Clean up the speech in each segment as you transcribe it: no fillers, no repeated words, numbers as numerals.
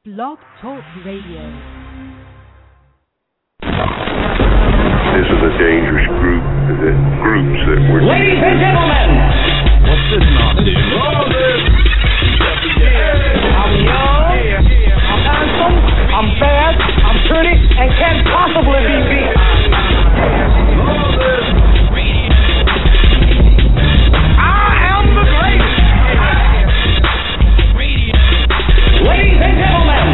Blog Talk Radio. This is a dangerous groups that were... Ladies and gentlemen! What's this nonsense? I'm young, I'm handsome, I'm bad, I'm pretty, and can't possibly be beat. I am the greatest! Ladies and gentlemen!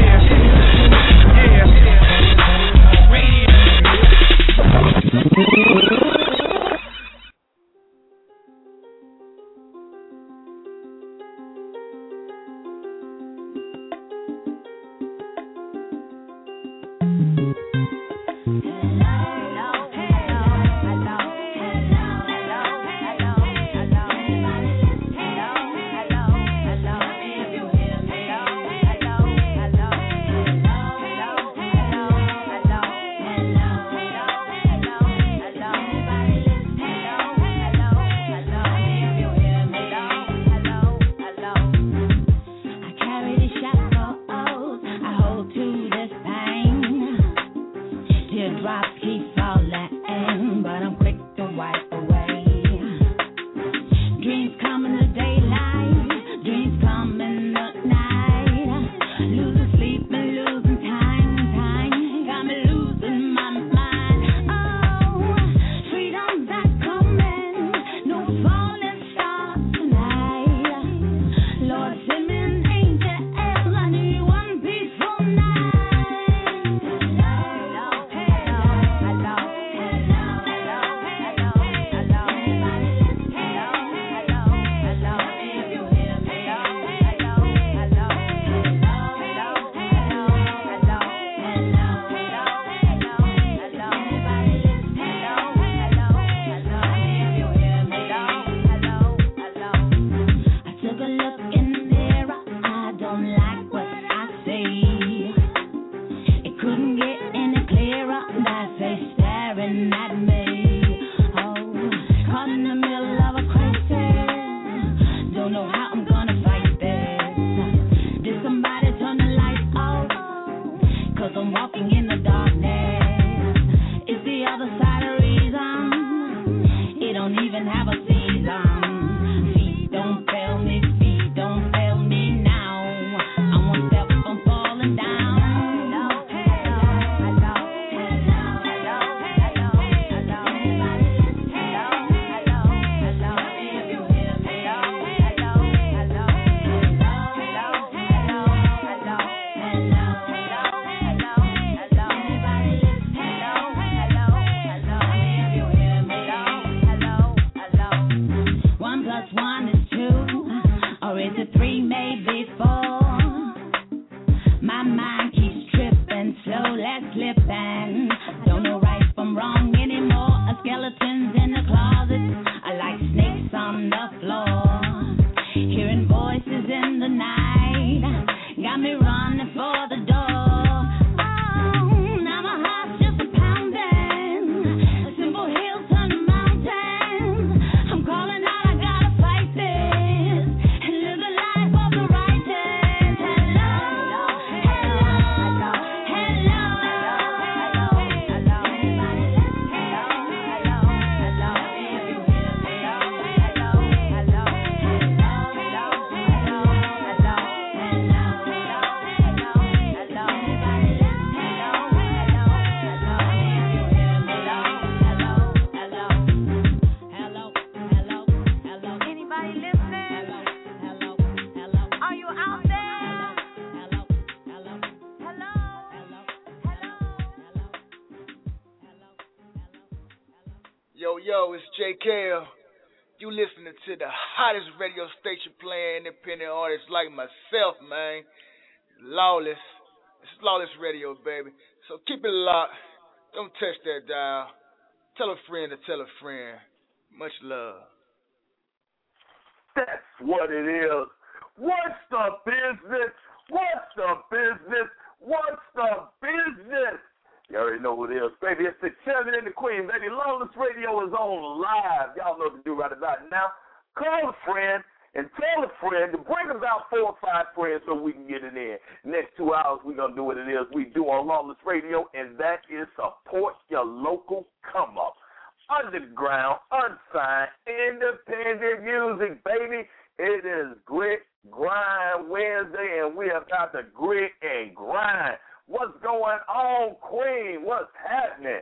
Yo, it's JK. You listening to the hottest radio station playing independent artists like myself, man. Lawless. It's Lawless Radio, baby. So keep it locked. Don't touch that dial. Tell a friend to tell a friend. Much love. That's what it is. What's the business? What's the business? What's the business? You already know who it is, baby. It's the champion and the queen, baby. Lawless Radio is on live. Y'all know what to do right about now. Call a friend and tell a friend to bring about 4 or 5 friends so we can get it in. Next to 2 hours, we're going to do what it is we do on Lawless Radio, and that is support your local come-up. Underground, unsigned, independent music, baby. It is Grit Grind Wednesday, and we have got the grit and grind. What's going on, Queen? What's happening?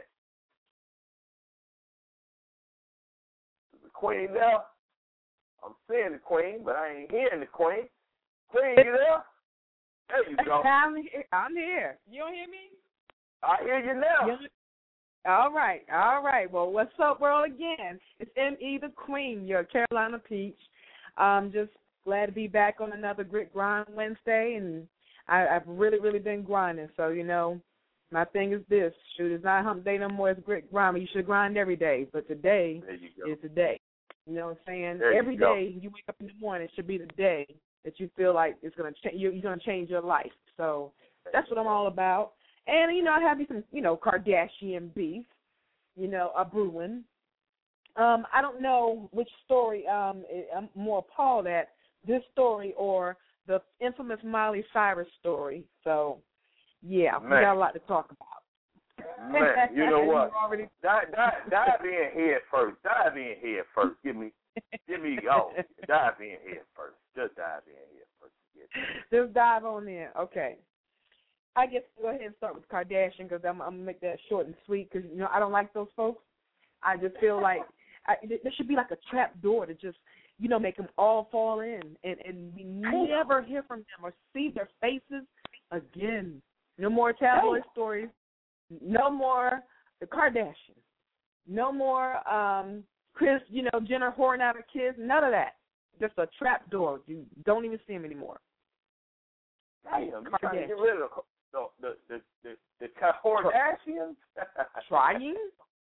Is the Queen there? I'm seeing the Queen, but I ain't hearing the Queen. Queen, you there? There you go. I'm here. You don't hear me? I hear you now. All right. Well, what's up, world, again? It's M.E. the Queen, your Carolina Peach. Just glad to be back on another Grit Grind Wednesday, and I've really, really been grinding. So, you know, my thing is this. Shoot, it's not hump day no more. It's Grit Grind. You should grind every day, but today is the day. You know what I'm saying? Every day you wake up in the morning, it should be the day that you feel like it's gonna you're gonna change your life. So that's what I'm all about. And you know, I have me some Kardashian beef, a brewing. I don't know which story I'm more appalled at, this story or the infamous Miley Cyrus story. So yeah, we got a lot to talk about. Man, you know what? Dive in head first. Give me. Dive in head first. Just dive in head first. Just dive on in. Okay. I guess we'll go ahead and start with Kardashian because I'm going to make that short and sweet because, I don't like those folks. I just feel like there should be like a trap door to just, make them all fall in and we never hear from them or see their faces again. No more tabloid stories. No more the Kardashians. No more Kris, Jenner whoring out her kids. None of that. Just a trap door. You don't even see them anymore. Damn, you trying to get rid of the Kardashians? Trying?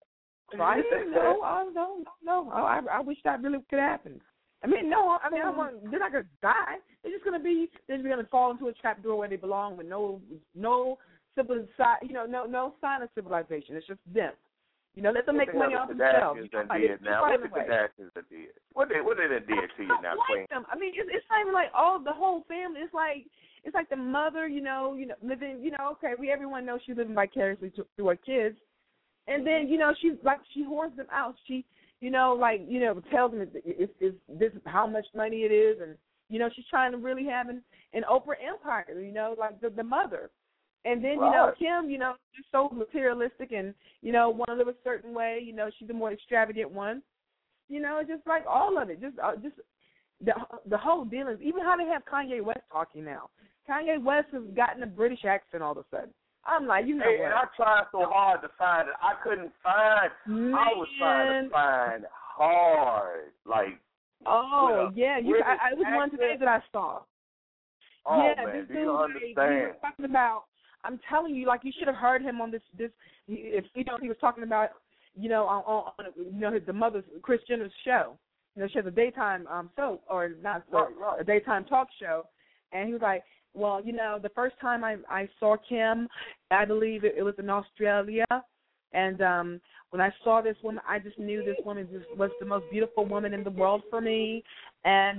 No. I wish that really could happen. They're not gonna die. They're just gonna fall into a trap door where they belong with no no sign of civilization. It's just them. Let them make money off themselves. What the Kardashians did? What they did to you now, Queen? Them. It's not even like the whole family. It's like the mother, living. Everyone knows she's living vicariously through her kids, and then she hoards them out. She tells them is this how much money it is, and she's trying to really have an Oprah empire. Like the mother. And then, Kim, she's so materialistic and, want to live a certain way. She's the more extravagant one. Just like all of it. Just the whole deal is, even how they have Kanye West talking now. Kanye West has gotten a British accent all of a sudden. I'm like, what? And I tried so hard to find it. I couldn't find. Man. I was trying to find hard. Like. Oh, yeah. It was one today that I saw. Oh, yeah, man, this do you understand? He was talking about, I'm telling you, you should have heard him on this. If he was talking about, on the mother's Kris Jenner's show. She has a daytime soap or not soap, a daytime talk show, and he was like, well, the first time I saw Kim, I believe it was in Australia, and when I saw this woman, I just knew this woman was the most beautiful woman in the world for me, and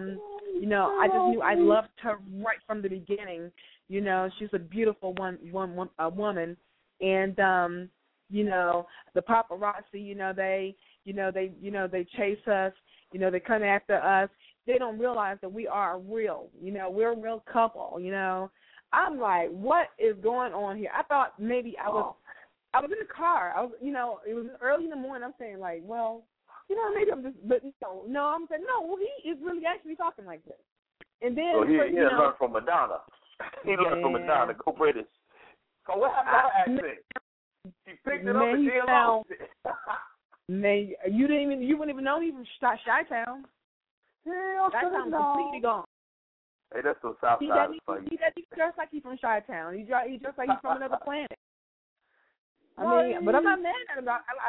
I just knew I loved her right from the beginning. She's a beautiful woman, and the paparazzi, they chase us, they come after us. They don't realize that we are real, we're a real couple, I'm like, what is going on here? I thought maybe I was in the car. It was early in the morning. I'm saying like, well, maybe I'm just, but no, I'm saying no. He is really actually talking like this. And then he learned from Madonna. He learned from Madonna. Go British. So what happened to her accent? She picked it up and she lost it. Man, you wouldn't even know he was from Chi-Town. Hell, Chi-Town completely gone. Hey, that's so Southside for you. He dressed like he's from Chi-Town. He dressed like he's from another planet. But I'm not mad at him.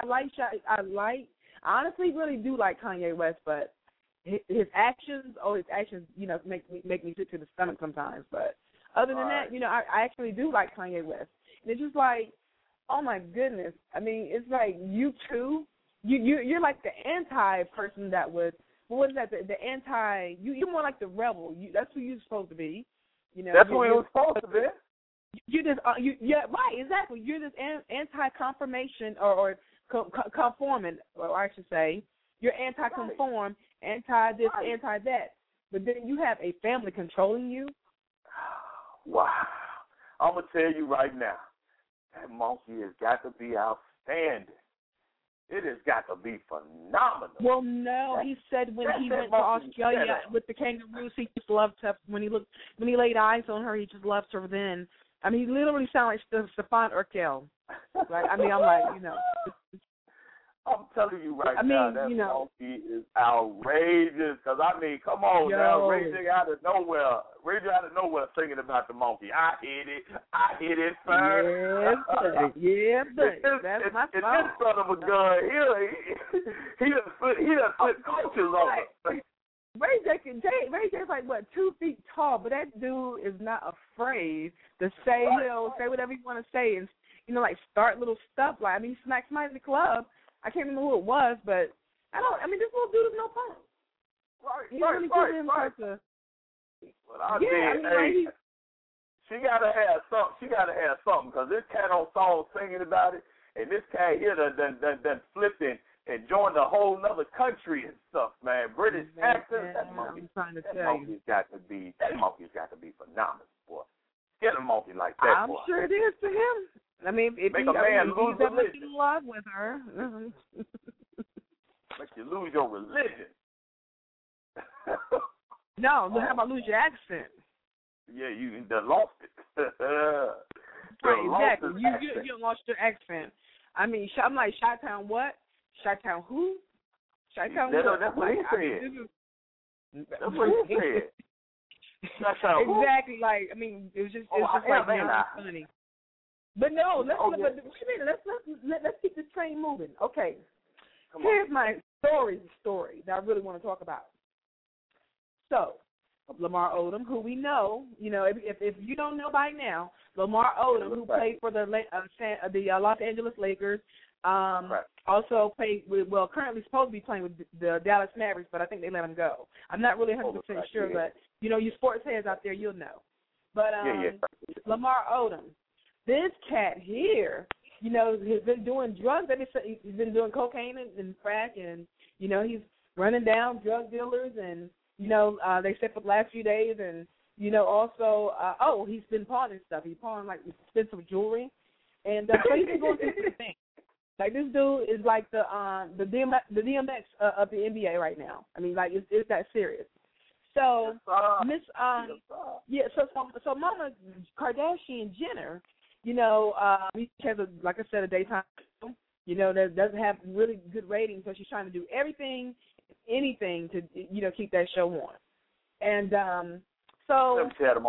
I honestly really do like Kanye West, but his actions, make me sick to the stomach sometimes. But other than that, I actually do like Kanye West. And it's just like, oh my goodness. It's like you too. You're like the anti-person that would. What is that? The anti. You're more like the rebel. That's who you're supposed to be. That's who he was supposed to be. You're just right, exactly. You're just anti-confirmation or conforming, or I should say, you're anti-conform, anti-this, anti-that. But then you have a family controlling you. Wow. I'm going to tell you right now, that monkey has got to be outstanding. It has got to be phenomenal. Well, no, he said when he went to Australia with the kangaroos, he just loved her. When he laid eyes on her, he just loved her then. I mean, he literally sounded like Stefan Urkel. Right? I mean, I'm like, I'm telling you right now, that monkey is outrageous. Because, I mean, come on now, Ray J out of nowhere singing about the monkey. I hit it, sir. Yeah, but that's my fault. And this son of a gun, he done put coaches on it. Ray J's like, 2 feet tall, but that dude is not afraid to say, say whatever you want to say and, like start little stuff. Like, I mean, he smacked somebody in the club. I can't remember who it was, but this little dude is no punk. Right. She gotta have something. She gotta have something because this cat on song singing about it, and this cat here done flipped and joined a whole nother country and stuff, man. British accent. That monkey's got to be phenomenal, boy. Get a monkey like that, boy. I'm sure it is to him. I mean, if he's ever in love with her. Make you lose your religion. No, how about lose your accent? Yeah, you done lost it. Right, exactly. You lost your accent. I mean, I'm like, Chi-Town what? Chi-Town who? Chi-Town what? That's what he said. That's what he said. Exactly. Like, I mean, it was just funny. But no, let's keep this train moving. Okay. Here's my story that I really want to talk about. So, Lamar Odom, who we know, if you don't know by now, Lamar Odom, who played for the Los Angeles Lakers, also played currently supposed to be playing with the Dallas Mavericks, but I think they let him go. I'm not really 100% sure, but you sports heads out there, you'll know. But Lamar Odom, this cat here, has been doing drugs. He's been doing cocaine and crack, and he's running down drug dealers, and they said for the last few days, and also he's been pawning stuff. He's pawning like expensive jewelry, and so he's been going through some things. Like, this dude is like the DMX of the NBA right now. I mean, like, it's that serious. So so Mama Kardashian Jenner, she has like I said, a daytime show, that doesn't have really good ratings, so she's trying to do anything to keep that show on. And so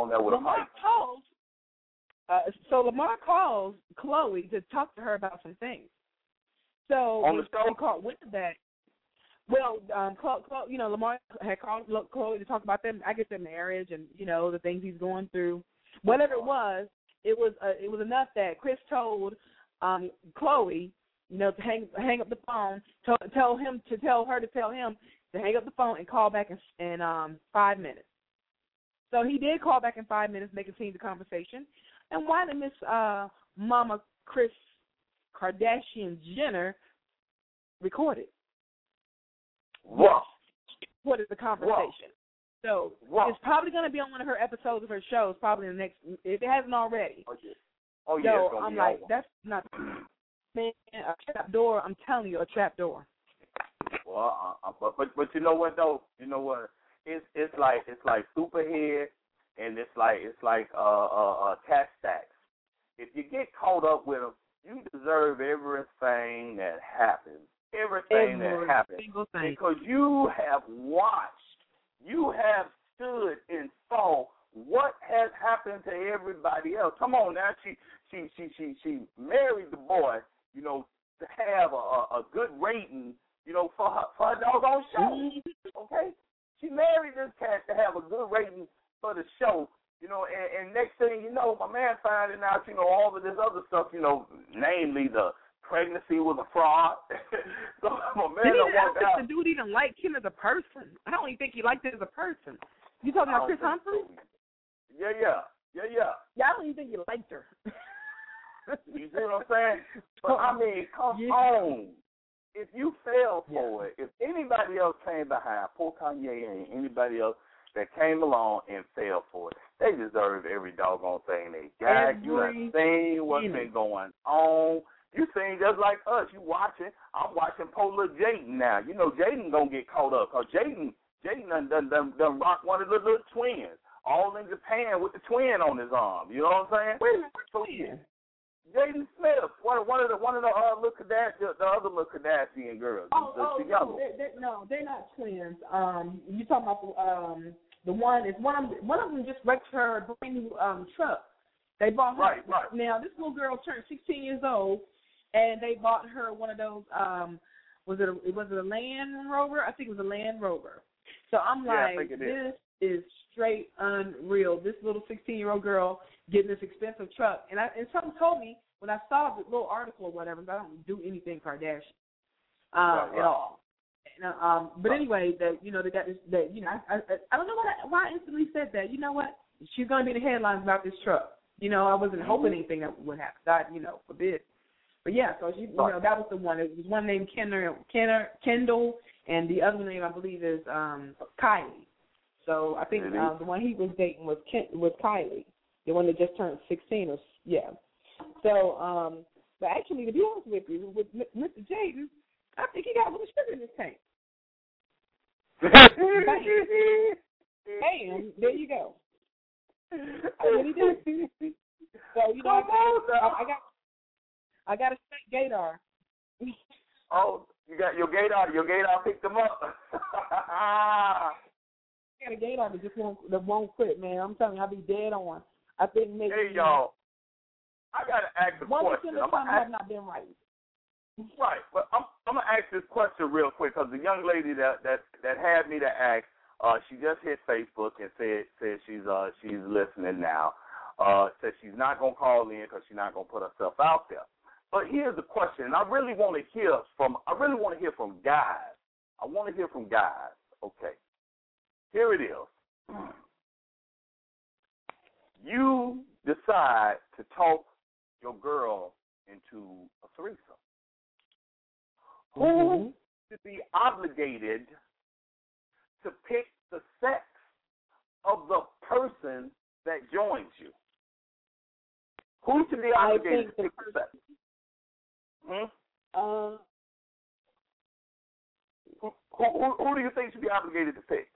Lamar calls Khloe to talk to her about some things. So on the show, caught wind of that. Well, Lamar had called Khloe to talk about them, I guess, their marriage and the things he's going through. Whatever it was enough that Chris told Khloe, to hang up the phone, tell her to tell him to hang up the phone and call back in 5 minutes. So he did call back in 5 minutes, make it seem the conversation. And why did Miss Mama Kris Kardashian Jenner record it? Wow. What is the conversation? So it's probably going to be on one of her episodes of her shows, probably in the next, if it hasn't already. Oh, yeah. So I'm like, that's not, man, a trap door. I'm telling you, a trap door. Well, but you know what though? You know what? It's like Superhead, and it's like tax stacks. If you get caught up with them, you deserve everything that happens. Everything that happens. Because you have watched, you have stood and saw what has happened to everybody else. Come on now, she married the boy, to have a good rating, for her doggone show. Okay? She married this cat to have a good rating for the show, and next thing you know, my man finding out, all of this other stuff, namely the pregnancy was a fraud. So my man walked out. The dude even liked him as a person. I don't even think he liked him as a person. You talking about Chris Humphrey? Yeah. Yeah, I don't even think you liked her. You see what I'm saying? But I mean, come on. If you fell for it, if anybody else came behind, poor Kanye and anybody else that came along and fell for it, they deserve every doggone thing they got. You done seen what's been going on. You seen just like us. You watching. I'm watching Polar Jaden now. You know Jaden gonna get caught up because Jaden done rock one of the little twins. All in Japan with the twin on his arm. You know what I'm saying? Wait a minute, twin? Jaden Smith, one of the little Kardashian, the other little Kardashian girls. No, they're not twins. You talking about the one is one of them just wrecked her brand new truck. They bought her. Right. Now this little girl turned 16 years old, and they bought her one of those. Was it a Land Rover? I think it was a Land Rover. So I'm like, this is straight unreal. This little 16-year-old girl getting this expensive truck, and someone told me when I saw the little article or whatever. I don't do anything Kardashian at all. And, but anyway, they got this. I don't know why I instantly said that. You know what? She's going to be in the headlines about this truck. I wasn't hoping anything that would happen. God, forbid. But yeah, so she, that was the one. It was one named Kendall, and the other name I believe is Kylie. So I think the one he was dating was Kylie, the one that just turned 16. So, but actually, to be honest with you, with Mr. Jaden, I think he got a little sugar in his tank. Bam, there you go. I really did. So I got a straight gaydar. Oh, you got your gaydar. Your gaydar picked them up. I got a gaydar that won't quit, man. I'm telling you, I'll be dead on. I think maybe. Hey, y'all. I gotta ask a question. 1% of the time I have not been right. Right, but I'm gonna ask this question real quick because the young lady that had me to ask, she just hit Facebook and said she's listening now. Said she's not gonna call in because she's not gonna put herself out there. But here's the question, and I really want to hear from guys. I want to hear from guys. Okay, here it is. You decide to talk your girl into a threesome. Who should be obligated to pick the sex of the person that joins you? Who should be obligated to pick the sex? Who do you think should be obligated to pick?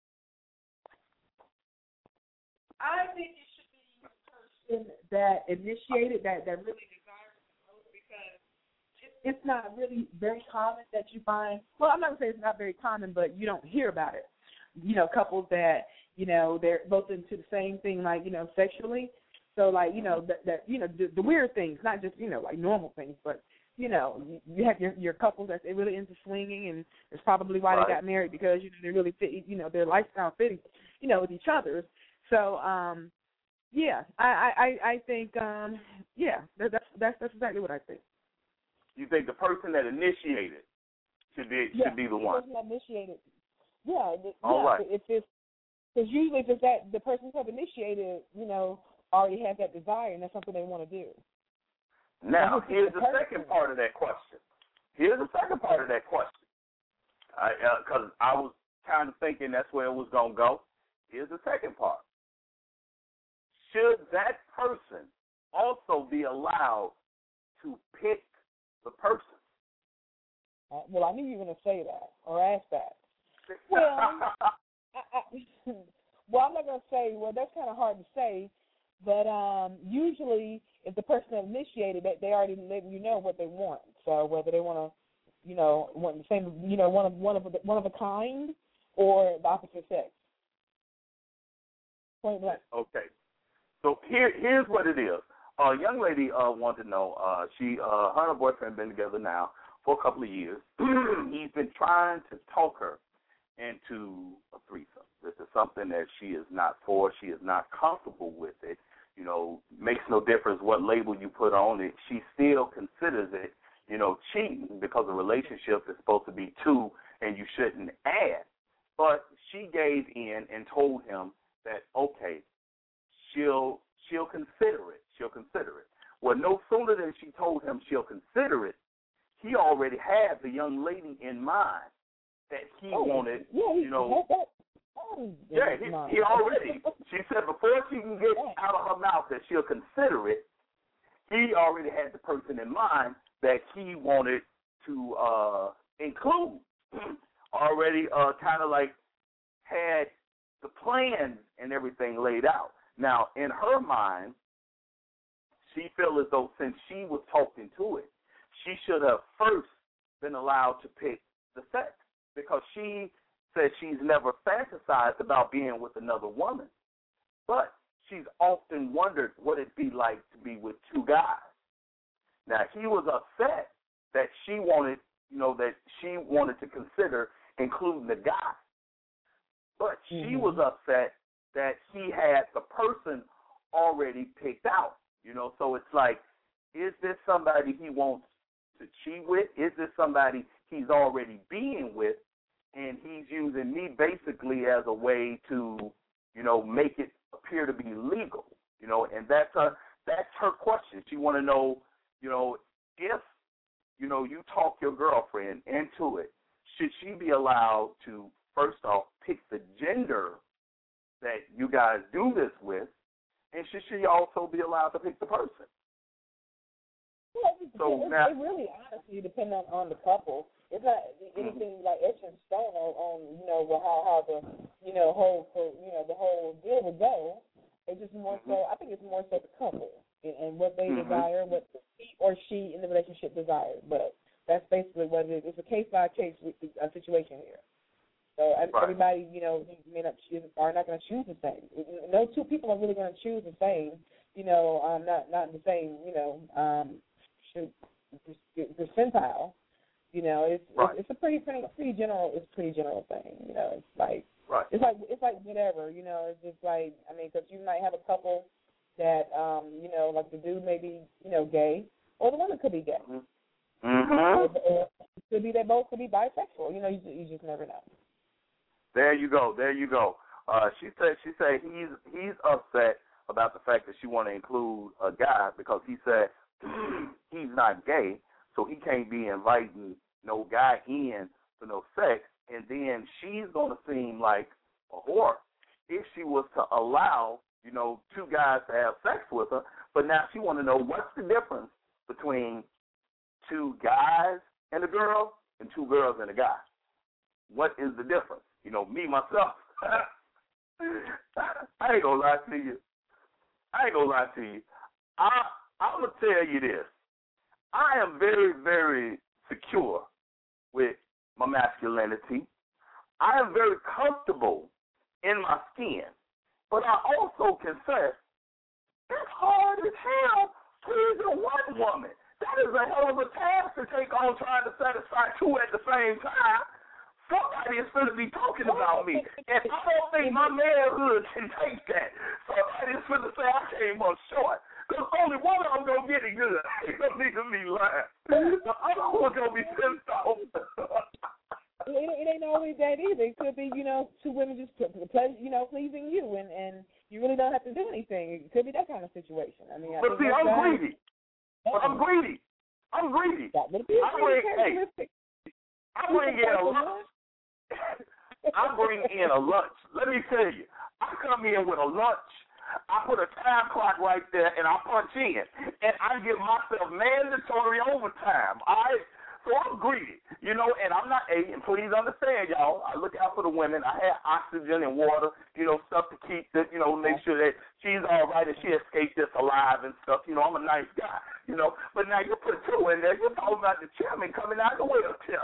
I think it should be the person that initiated, that really desires it, because it's not really very common that you find. Well, I'm not gonna say it's not very common, but you don't hear about it. Couples that they're both into the same thing, like sexually. So like the weird things, not just like normal things, but you have your couples that's really into swinging, and it's probably why they got married, because they really fit, their lifestyle fitting, with each other's. So I think that's exactly what I think. You think the person that initiated should be the one? The person that initiated. Yeah. All right. Because usually if it's that the person who initiated, already has that desire and that's something they want to do. Now, here's the second part of that question. Because I was kind of thinking that's where it was going to go. Here's the second part. Should that person also be allowed to pick the person? Well, I knew you were going to say that or ask that. Well, I'm not going to say, well, that's kind of hard to say, but usually if the person that initiated it, they already let you know what they want. So whether they want to, want the same, one of a kind or the opposite sex. Point blank. Okay. So here's what it is. A young lady wanted to know, her and her boyfriend been together now for a couple of years. He's been trying to talk her into a threesome. This is something that she is not for. She is not comfortable with it. Makes no difference what label you put on it. She still considers it, cheating, because a relationship is supposed to be two and you shouldn't add. But she gave in and told him that, okay, she'll she'll consider it. Well, no sooner than she told him she'll consider it, he already had the young lady in mind that he wanted, he already, she said before she can get out of her mouth that she'll consider it, he already had the person in mind that he wanted to include. Already kind of like had the plans and everything laid out. Now, in her mind, she feels as though since she was talked into it, she should have first been allowed to pick the sex, because she said she's never fantasized about being with another woman, but she's often wondered what it'd be like to be with two guys. Now, he was upset that she wanted, to consider including the guy, but she was upset that he had the person already picked out. So it's like, is this somebody he wants to cheat with? Is this somebody he's already being with, and he's using me basically as a way to, make it appear to be legal? And that's her question. She want to know, if, you talk your girlfriend into it, should she be allowed to, first off, pick the gender that you guys do this with, and should she also be allowed to pick the person? Well, it really honestly depends on the couple. It's not anything like etched in stone on how the the whole deal would go. It's just more so. I think it's more so the couple and what they desire, what he or she in the relationship desires. But that's basically what it is. It's a case by case situation here. So everybody, are not going to choose the same. No two people are really going to choose the same. Not in the same, percentile. It's a pretty general. It's a pretty general thing. It's like it's like whatever. It's just like because you might have a couple that like the dude may be gay, or the woman could be gay. Or it could be they both could be bisexual. You just never know. There you go. She said he's upset about the fact that she want to include a guy because he said he's not gay, so he can't be inviting no guy in for no sex, and then she's going to seem like a whore if she was to allow, two guys to have sex with her. But now she want to know what's the difference between two guys and a girl and two girls and a guy. What is the difference? Me, myself, I ain't going to lie to you. I'm going to tell you this. I am very, very secure with my masculinity. I am very comfortable in my skin. But I also confess, it's hard as hell pleasing one woman. That is a hell of a task to take on, trying to satisfy two at the same time. Somebody is going to be talking about me, and I don't think my manhood can take that. Somebody is going to say I came up short, because only one of them going to get it good. They don't need to be lying. The other one's going to be pissed off. It ain't always that either. It could be, two women just pleasing you, and you really don't have to do anything. It could be that kind of situation. I'm greedy. I'm greedy. That would be I bring in a lunch. I bring in a lunch. Let me tell you, I come in with a lunch. I put a time clock right there, and I punch in, and I give myself mandatory overtime. All right. So I'm greedy, and I'm not, and please understand, y'all, I look out for the women. I have oxygen and water, stuff to keep, make sure that she's all right and she escaped this alive and stuff. I'm a nice guy, But now you put two in there, you're talking about the chairman coming out of the wheelchair.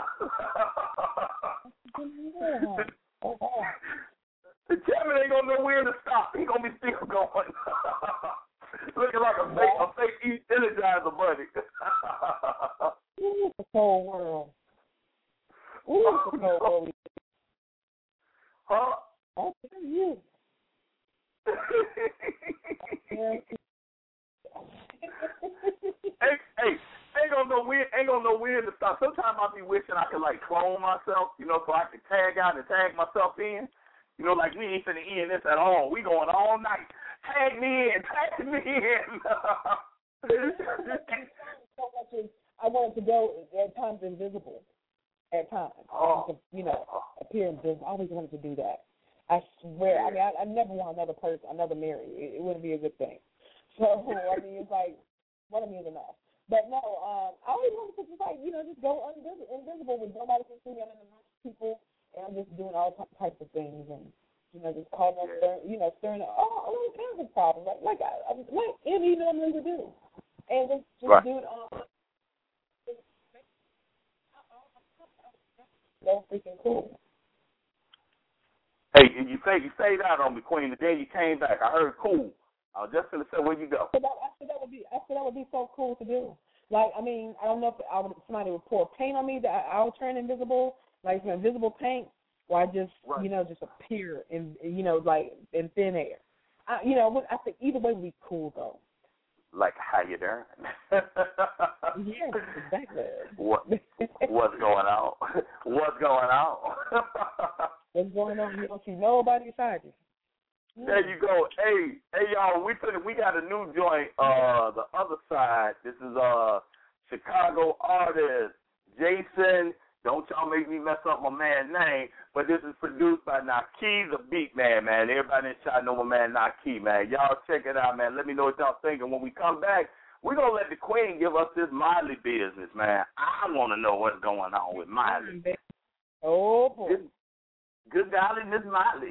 The chairman ain't going to know where to stop. He's going to be still going. Looking like a fake Energizer bunny. Ooh, the cold world. Ooh, the cold world. Huh? I'll tell you. Hey, ain't gonna know when to stop. Sometimes I be wishing I could clone myself, so I could tag out and tag myself in. Like we ain't finna end this at all. We going all night. Tag me in. I wanted to go at times invisible. At times, appear invisible. I always wanted to do that. I swear. I mean, I never want another Mary. It wouldn't be a good thing. So I mean, it's like one of me is enough. But no, I always wanted to just just go invisible with nobody can see me. I'm in amongst people, and I'm just doing all types of things, and just calling up, stirring up all kinds of problems, like Emmy normally would do, and just do it on. So freaking cool. Hey, you stayed out on me, Queen, and then you came back. I heard cool. I was just gonna say, where you go? I said that would be so cool to do. Like, I mean, I don't know if somebody would pour paint on me that I'll turn invisible, like some invisible paint, or I just just appear in like in thin air. I think either way would be cool though. Like, how you doing? Yes, exactly. What's going on? What's going on? What's going on? You don't see nobody beside you. There you go. Hey, y'all. We got a new joint. The other side. This is Chicago artist Jason. Don't y'all make me mess up my man's name. But this is produced by Naki, the beat man. Everybody in the shot know my man Naki, man. Y'all check it out, man. Let me know what y'all thinking. When we come back, we're going to let the Queen give us this Miley business, man. I want to know what's going on with Miley. Oh, boy. Good golly, Miss Miley.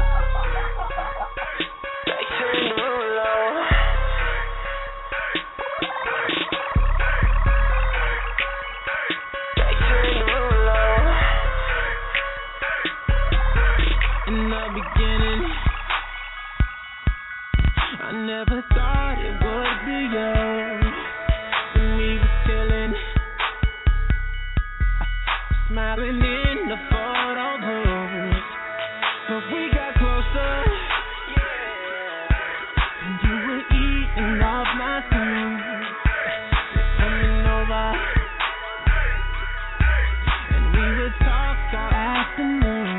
In the beginning, I never thought it would be yours. When we were chilling, smiling in the photo booth, but we got closer, and you were eating off my food, coming over, and we would talk all afternoon.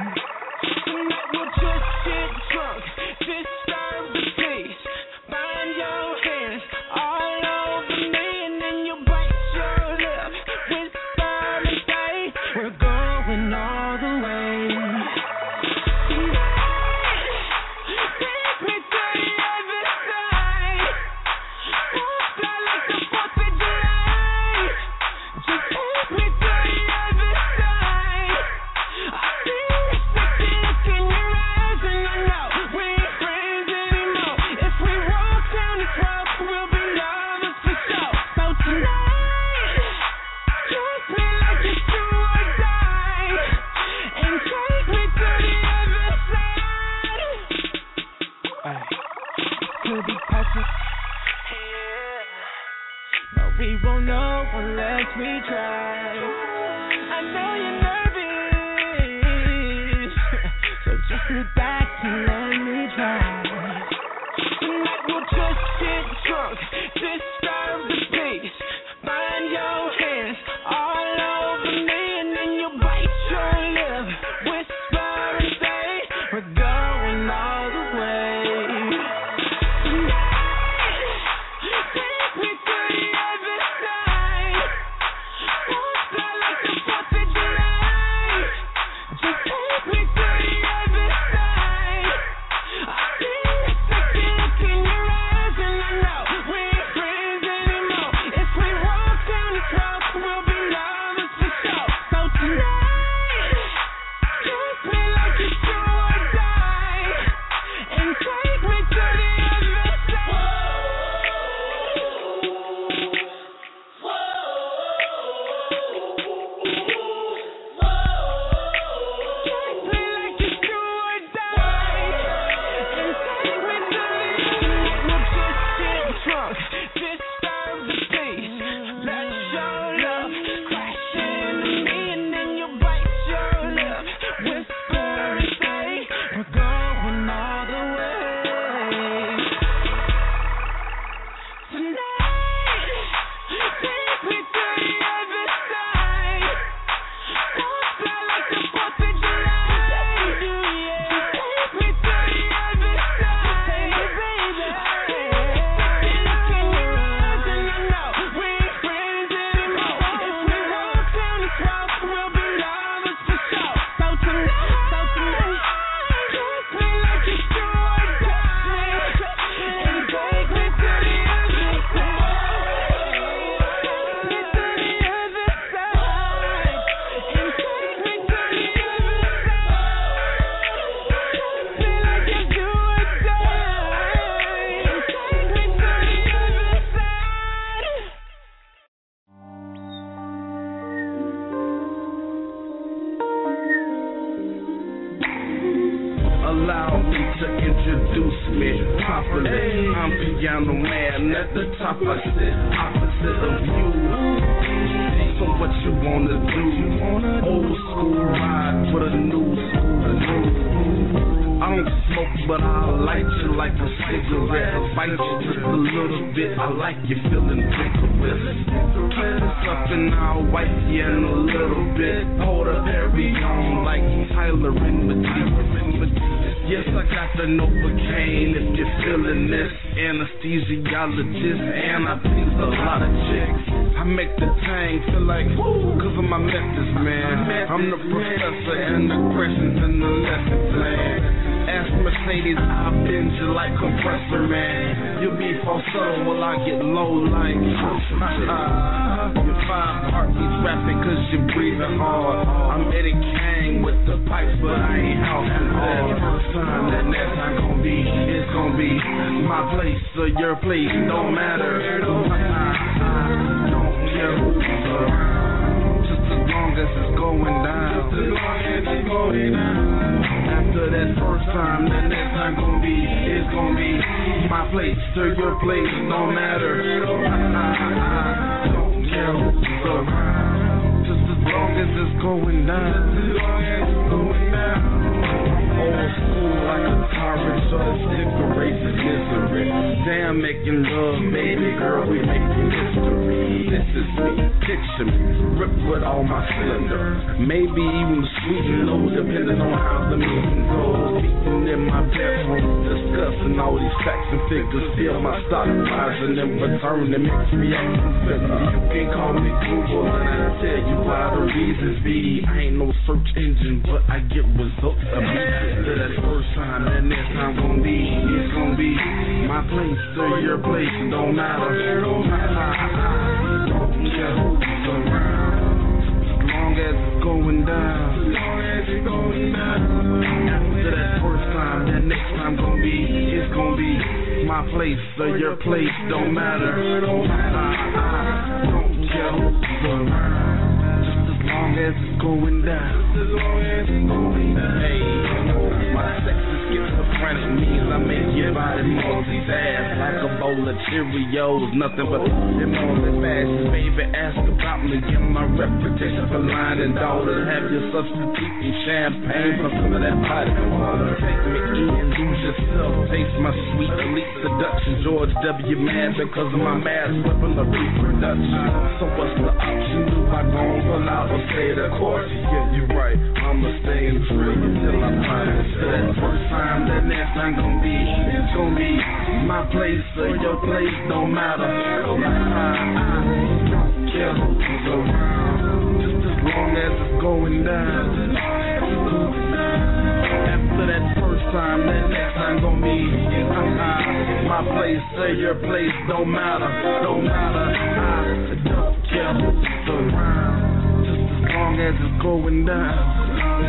We won't know unless we try. I know you're nervous, so just sit back and let me try. Tonight we'll just get drunk, disturb the peace. Find your hands all over me, and then you bite your lip, whisper and say, we're going all the way. It's and at the top I sit opposite of you. So what you wanna do? Old school ride with a new school. I don't smoke, but I'll light you like a cigarette. Bite you just a little bit. I like you feeling vigorous. Up and I'll wipe you in a little bit. Hold a Perry on like Tyler in Medina. Yes, I got the Novocaine if you're feeling this. Anesthesiologist, and I please a lot of chicks. I make the tang feel like, cause of my methods, man. I'm the professor and the questions in the lesson plan. Ask Mercedes, I'll bend you like compressor, man. You'll be falsetto while I get low like your 5 heartbeats rapping cause you're breathing hard. I'm Eddie Kang with the pipes, but I ain't housing hard. First time that next time gon' be, it's gon' be my place or your place, don't matter. Don't care who's around, just as long as it's going down. After that first time, that next time gon' be, it's gon' be my place or your place, no matter. Don't care who's around, just as long as it's going down. Old school like a tyrant, so the cigarettes is misery. Damn, making love, baby girl, we making history. This is me, picture me, ripped with all my cylinders. Maybe even sweet and low, depending on how the meeting goes. Beating in my bedroom, discussing all these facts and figures. Feel my stock rising in return, it makes me act confident. You can call me Google and I'll tell you why the reasons be. I ain't no search engine, but I get results immediately. To that first time, that next time gon' be, it's gon' be my place or your place, don't matter. Don't care who's around, as long as it's going down. After that first time, that next time gon' be, it's gon' be my place or your place, don't matter. Don't care who's around, just as long as it's going down. Hey, my sex is schizophrenic means I make your body multitask like a bowl of Cheerios, nothing but emotion fashion. Baby, ask about me, give my reputation for lying and daughters. Have you substituting champagne for some of that body water? Take me in, lose yourself, taste my sweet elite seduction. George W. mad because of my mass weapon of reproduction. So what's the option? Do I go pull out or stay the course? Yeah, you're right, I'ma stay in free until I find it. To that first time, that next time gon' be, it's gon' be my place or your place, don't matter. I don't care who's around, just as long as it's going down. After that first time, that next time gon' be my place or your place, don't matter. Don't matter. I don't care who's around, just as long as it's going down.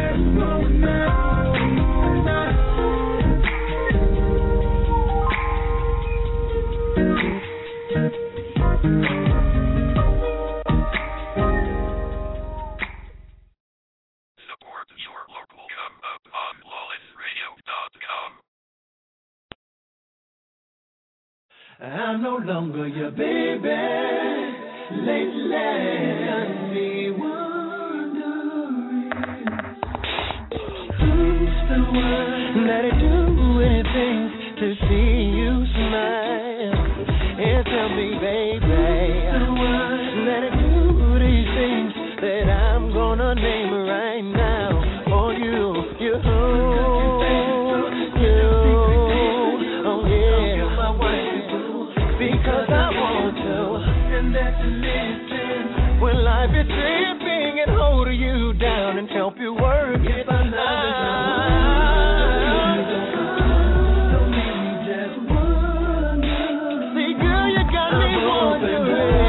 Support your local come up on lawlessradio.com. I'm no longer your baby. Lately, got me wondering who's the one that'd do anything to see you smile. And tell me, baby, the one that'd do these things that I'm gonna name right now for you. Oh yeah, because I want to, and that's listen. When life is tripping and hold you down and help you work it out. See, girl, you got me wondering.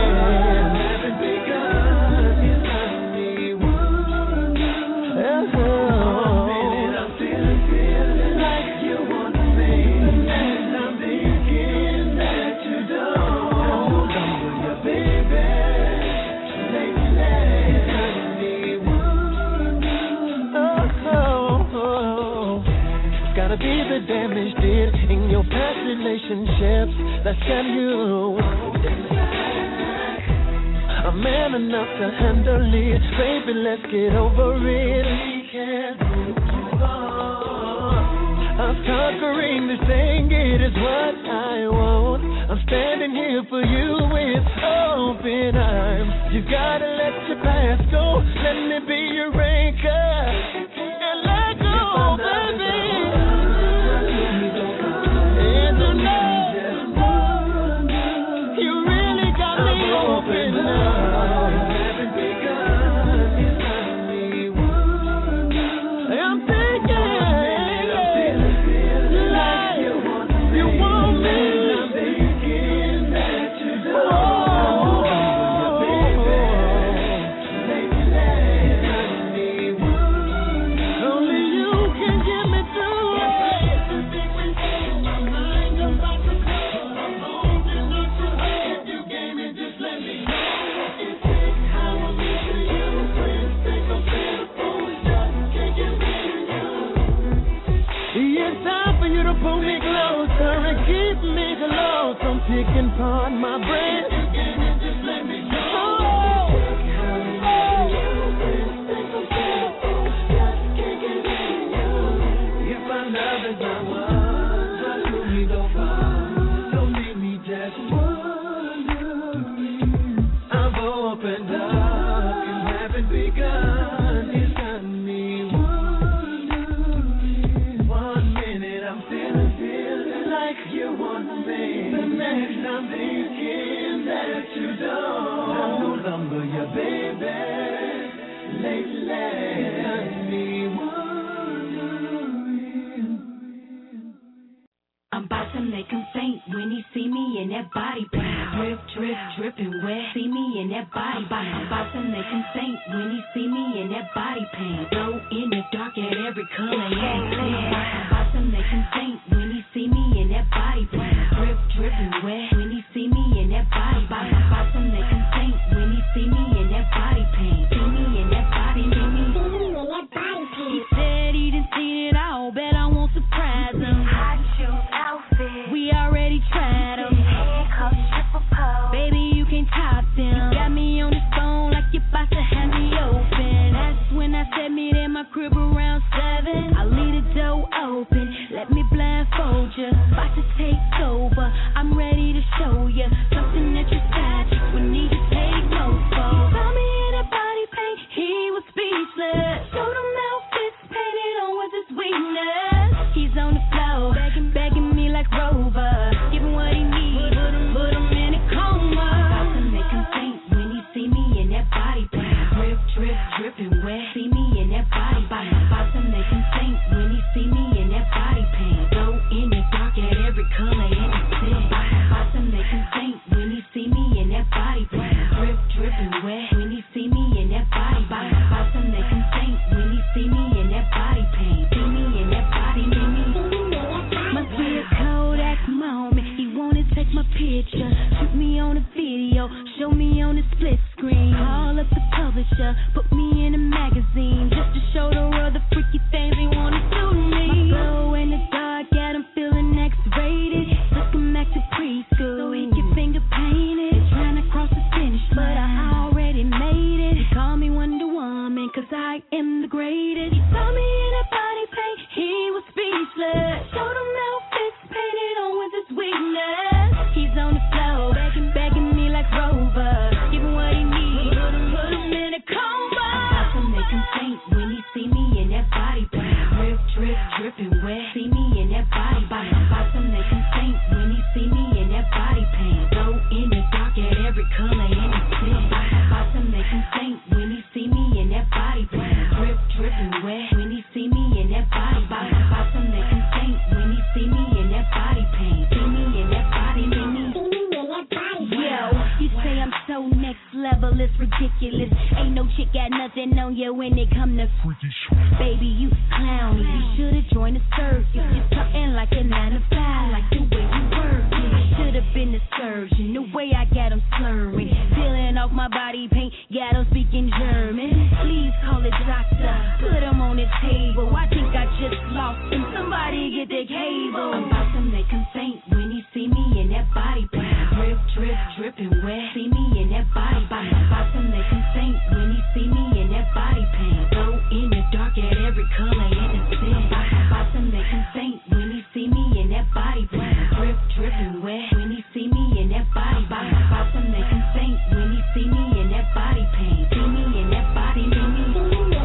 the damage did in your past relationships. Let's get you a man enough to handle it. Baby, let's get over it. We can move on. I'm conquering this thing, it is what I want. I'm standing here for you with open arms. You gotta let your past go. Let me be your anchor. And let go, baby. And tonight, you really got me open now. Picking apart my brain. Just let me go. If my love is not one, why do we go far? Don't leave me just wondering. I've opened up and haven't begun. It's got me wondering. 1 minute I'm feeling like you want me. Next I'm thinking that you don't. I'm no longer your baby. Lately, got me wondering. I'm about to make him faint when he see me in that body paint. Drip, drip, dripping wet. See me in that body paint. I'm about to make him faint when he see me in that body paint. Glow in the dark at every color, yeah. I'm about to make him faint when he see me in that body paint. Drip, dripping wet. When he see me in that body paint. I'm about to make him faint when he see me in that body paint. See me in that body, see me in that body paint. He said he didn't see it all, bet I won't surprise him. Hot shoes, outfit. We already tried them. Handcuffs, triple pole. Baby, you can't top them. You got me on this phone like you're about to have me open. That's when I said meet in my crib around 7. I'll leave the door open. Let me blindfold you. About to take over. I'm ready to show you something that your side chicks would need to take notes for. He saw me in a body paint. He was speechless. Showed him outfits painted on with his weakness. He's on the floor, begging me like Rover. Give him what he needs, put him in a coma. About to make him faint when he see me in that body paint. Drip, drip, dripping wet. See me in that body paint. About to make him faint when he see me in that body paint. Glow in the dark at every color in the city. About to make him faint when he see me in that body paint. Drip, dripping wet. When he see me in that body paint. About to make him faint when he see me in that body paint. See me in that body, see me. Must be a Kodak moment. He wanna take my picture, shoot me on a video, show me on a split screen. Call up the publisher, put me in a magazine, just to show the world the freaky things they wanna do to me. My glow in the dark, got him feeling X-rated. Took him back to preschool so he can finger paint it. Trying to cross the finish, but I already made it. He call me Wonder Woman, 'cause I am the greatest. He saw me in a body paint, he was speechless. Showed him outfits painted on with his weakness. He's on the floor, begging me like Rover. Give him what he needs, put him in a coma. About to make him faint when he see me in that body paint. Drip, drip, dripping wet. See me in that body paint. About to make him faint when he see me in that body paint. Glow in the dark at every color in the city. About to make him faint when he see me in that body paint. Drip, dripping wet. When he see me in that body paint. About to make him faint when he see me in that body paint. See me in that body, see me. Yo, you say I'm so next level, it's ridiculous. Ain't no chick got nothing on you when it come to freaky shit. Baby, you clowny, you should've joined the circus. You're something like a 9 to 5, like the way you work it. I should've been a surgeon, the way I got him slurring. Peeling off my body paint, got him speaking German. Please call a doctor, put him on the table. I think I just lost him. Somebody get the pay cable. I'm about to make him faint when he see me in that body paint. Drip, drip, dripping wet. See me in that body paint. I'm about to make him faint when he see me in that body paint. Glow in the dark at every color in the city. I'm about to make him faint when he see me in that body paint. Drip, dripping wet when he see me in that body paint. I'm about to make him faint when he see me in that body paint. See me in that body, see me in that body paint.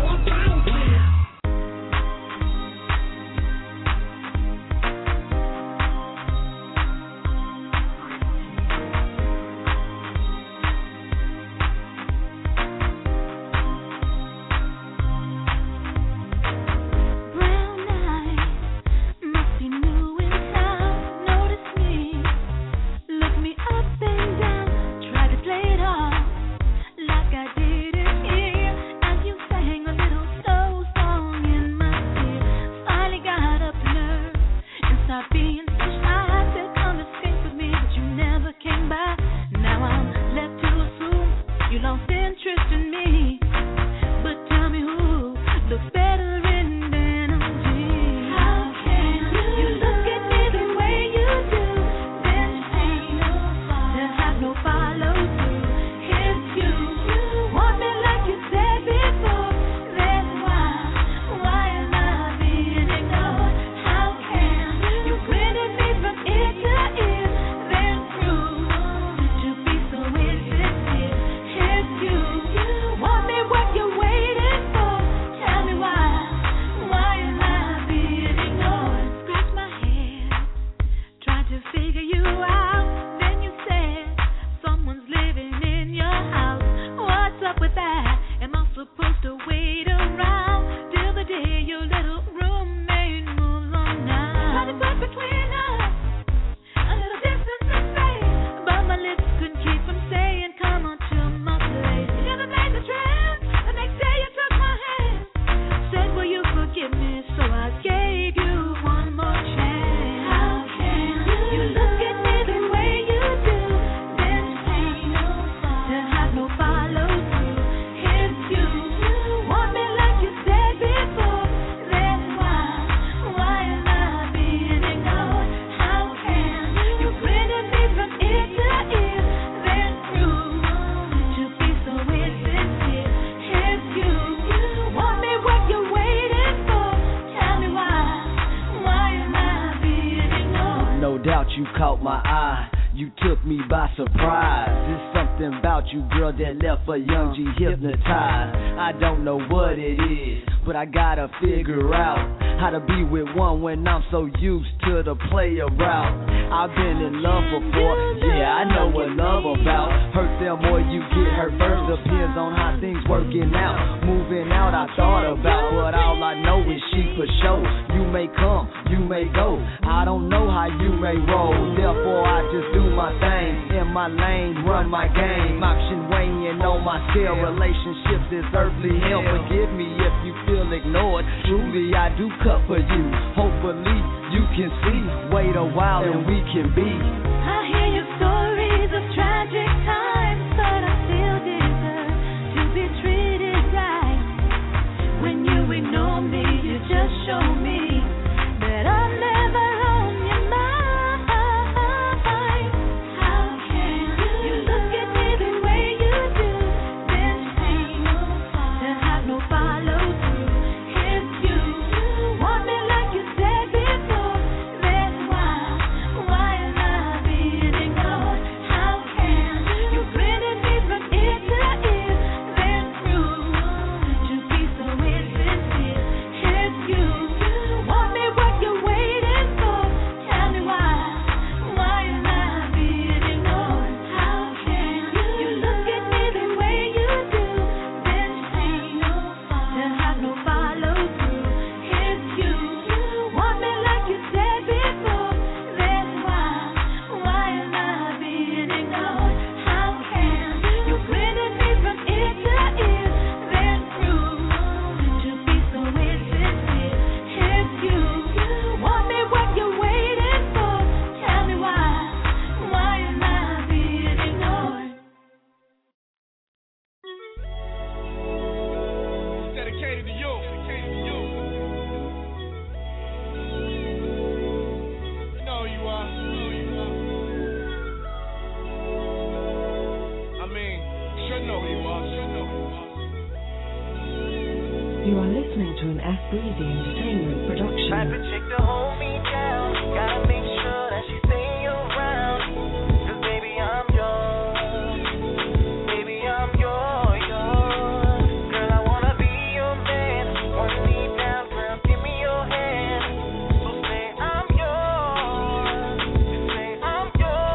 You are listening to an F Breezy Entertainment production. Type of chick to hold me down. Gotta make sure that she stay around. 'Cause baby, I'm yours. Baby, I'm yours. Girl, I wanna be your man. One knee down, girl, give me your hand. So say I'm yours. Say I'm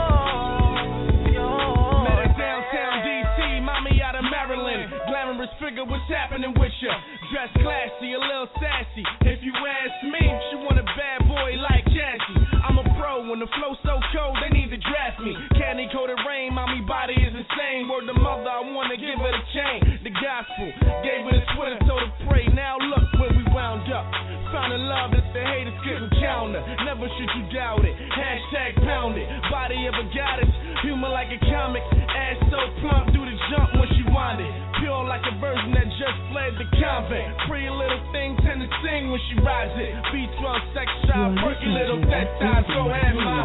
yours. Met her downtown DC, mommy out of Maryland. Glamorous figure, what's happening with ya? Dressed classy, a little sassy. If you ask me, she want a bad boy like Cassie. I'm a pro, when the flow so cold, they need to draft me. Candy coated rain, mommy body is insane. Word to mother, I wanna give her the chain. The gospel, gave her the Twitter, told her pray. Now look where we wound up. Found a love that the haters couldn't counter. Never should you doubt it. Hashtag pound it. Body of a goddess, humor like a comic. Ass so plump, do the jump when she wanted. Pure like a virgin that just fled the convent. Pretty little thing tend to sing when she rides it. B12 sex shop, perky little that time. Go ahead, ma.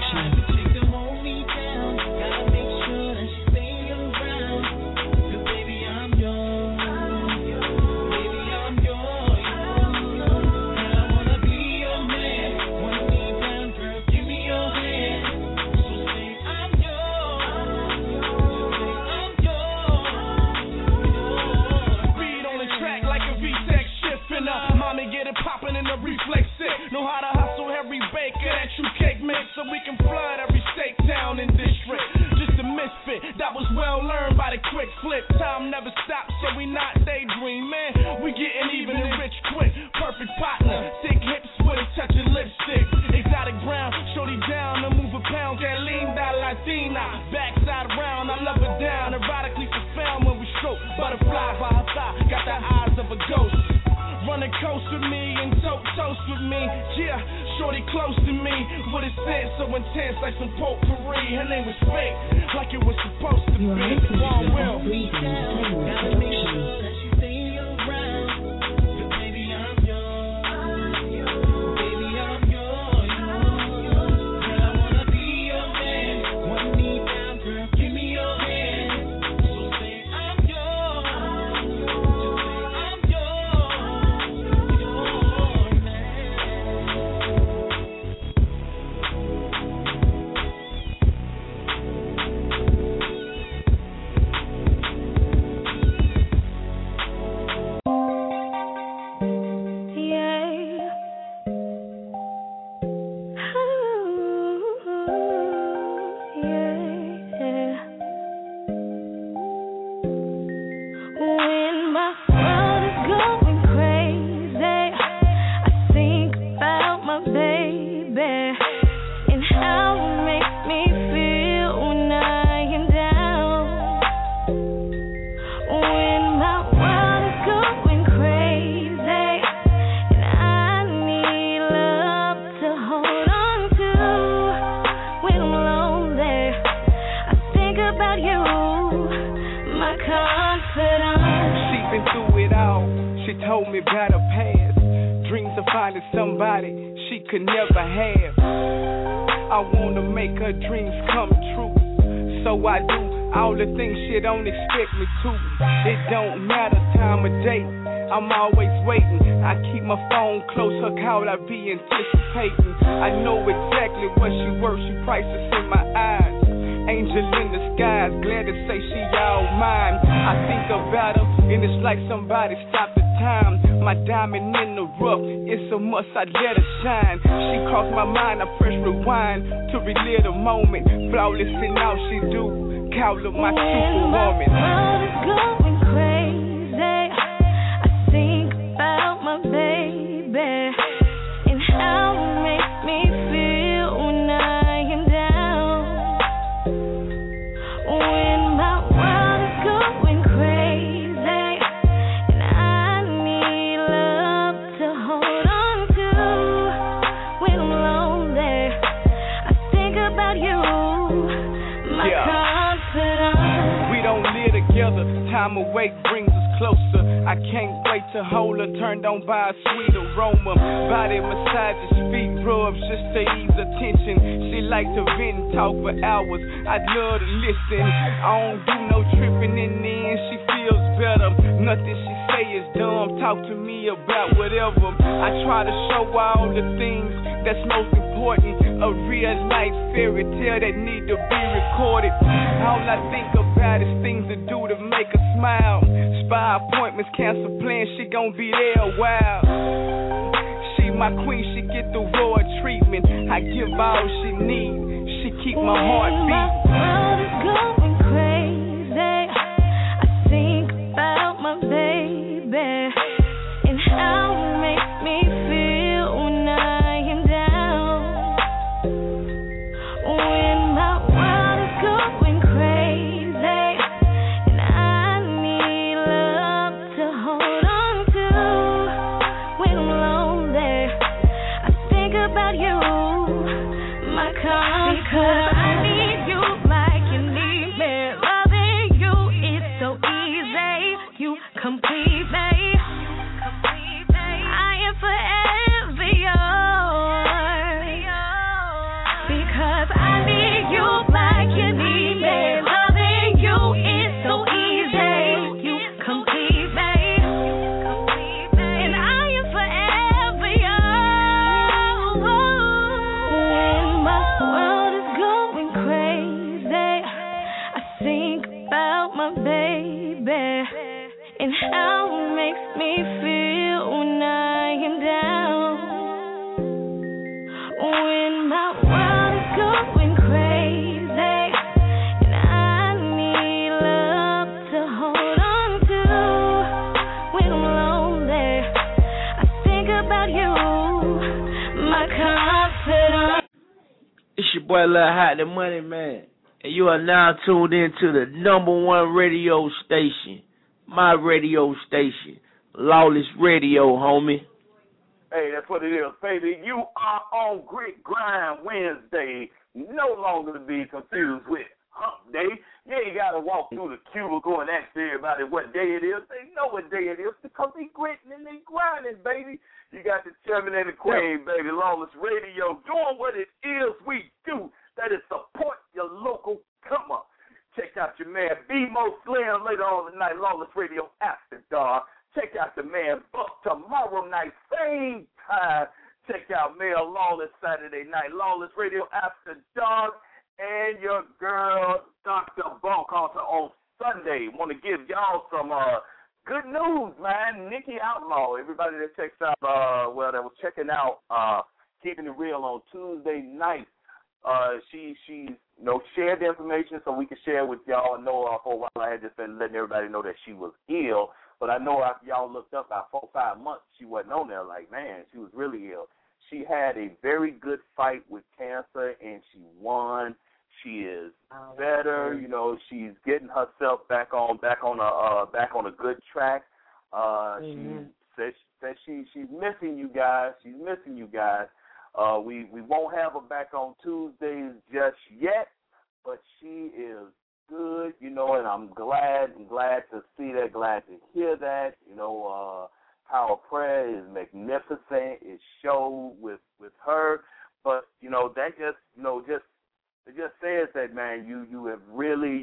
Reflex it, know how to hustle every baker that you cake mix, so we can flood every state, town, and district. Just a misfit, that was well learned by the quick flip. Time never stops, so we not daydreaming. We getting even and rich quick. Perfect partner, thick hips with a touch of lipstick. Exotic brown, shorty down to move a pound. Can't lean that Latina, backside round. I love her down, erotically profound when we stroke. Butterfly by her thigh, got the eyes of a ghost. Running coast with me and toast with me. Yeah, shorty close to me with a scent so intense like some potpourri. Her name was fake, like it was supposed to be. Wrong will. Gotta make sure that she stay around. But baby, I'm yours. Baby, I'm yours. Girl, I wanna be your man. One knee down, girl, give me your hand. So say I'm yours. Don't expect me to. It don't matter time of day. I'm always waiting. I keep my phone close, her call I be anticipating. I know exactly what she worth. She priceless in my eyes. Angel in the skies, glad to say she all mine. I think about her and it's like somebody stopped the time. My diamond in the rough, it's a must, I let her shine. She crossed my mind, I press rewind to relive the moment. Flawless in all she do. Call her my superwoman. My world is going crazy. I think about my baby and how it makes me feel when I am down. When my world is going crazy and I need love to hold on to. When I'm lonely, I think about you. My we don't live together, time awake brings us closer. I can't wait to hold her, turned on by a sweet aroma. Body massages, feet rubs just to ease her tension. She like to vent and talk for hours, I'd love to listen. I don't do no tripping in the end, she feels better. Nothing she say it's dumb, talk to me about whatever. I try to show all the things that's most important. A real life fairy tale that need to be recorded. All I think about is things to do to make her smile. Spy appointments, cancel plans, she gon' be there a while. She my queen, she get the raw treatment. I give all she need, she keep my heart beating. My world is going crazy. I think about my baby and how it makes me feel when I am down. When my world is going crazy and I need love to hold on to. When I'm lonely, I think about you, my comfort. I need you like you need me. Loving you is so easy. You complete me. I am forever yours because I need you like you need me. Loving you is so easy. You complete me, and I am forever yours. When my world is going crazy, I think about my baby and how it makes me feel when I am down. When my world is going crazy and I need love to hold on to. When I'm lonely, I think about you, my confidant. It's your boy Lil Hot the Money Man, and you are now tuned in to the #1 radio station, my radio station, Lawless Radio, homie. Hey, that's what it is, baby. You are on Grit Grind Wednesday, no longer to be confused with Hump Day. You ain't got to walk through the cubicle and ask everybody what day it is. They know what day it is because they gritting and they grinding, baby. You got the chairman and the queen, baby. Lawless Radio, doing what it is we do. That is support your local comer. Check out your man B-Mo Slim later on tonight, Lawless Radio After Dark. Check out the man Buck tomorrow night, same time. Check out Mel Lawless Saturday night, Lawless Radio After Dark. And your girl, Dr. Buck, also on Sunday. Want to give y'all some good news, man. Nikki Outlaw, everybody that checks out, that was checking out Keeping It Real on Tuesday night. She shared the information so we could share with y'all. I know for a while I had just been letting everybody know that she was ill, but I know after y'all looked up about 4 or 5 months, she wasn't on there. Like, man, she was really ill. She had a very good fight with cancer, and she won. She is better. You know, she's getting herself back on a good track. She says she's missing you guys. She's missing you guys. We won't have her back on Tuesdays just yet, but she is good, you know, and I'm glad to see that, glad to hear that. You know, Power of Prayer is magnificent. It showed with her, but you know that it just says that, man, you have really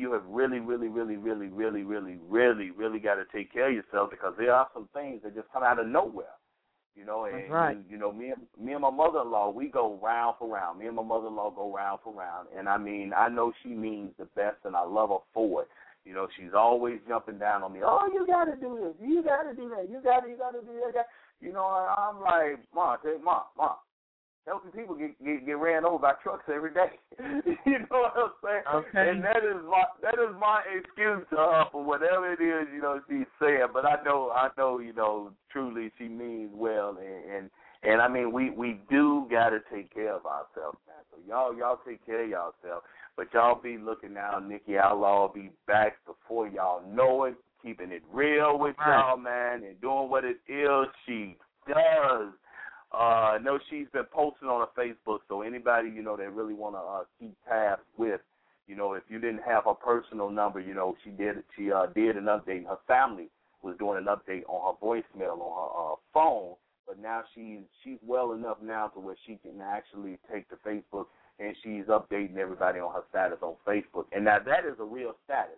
got to take care of yourself because there are some things that just come out of nowhere. You know, and right. you know, me and my mother-in-law, we go round for round. Me and my mother-in-law go round for round, and I mean, I know she means the best, and I love her for it. You know, she's always jumping down on me. Oh, you got to do this. You got to do that. You got to do that. You know, I'm like, Mom. Healthy people get ran over by trucks every day. You know what I'm saying? Okay. And that is my excuse to her for whatever it is, you know, she's saying. But I know, you know, truly she means well, and I mean we do gotta take care of ourselves, man. So y'all take care of yourself. But y'all be looking now, Nikki Outlaw will be back before y'all know it, keeping it real with y'all, man, and doing what it is she does. I know she's been posting on her Facebook, so anybody, you know, that really want to keep tabs with, you know, if you didn't have her personal number, you know, she did an update. Her family was doing an update on her voicemail on her phone, but now she's well enough now to where she can actually take to Facebook, and she's updating everybody on her status on Facebook. And now that is a real status.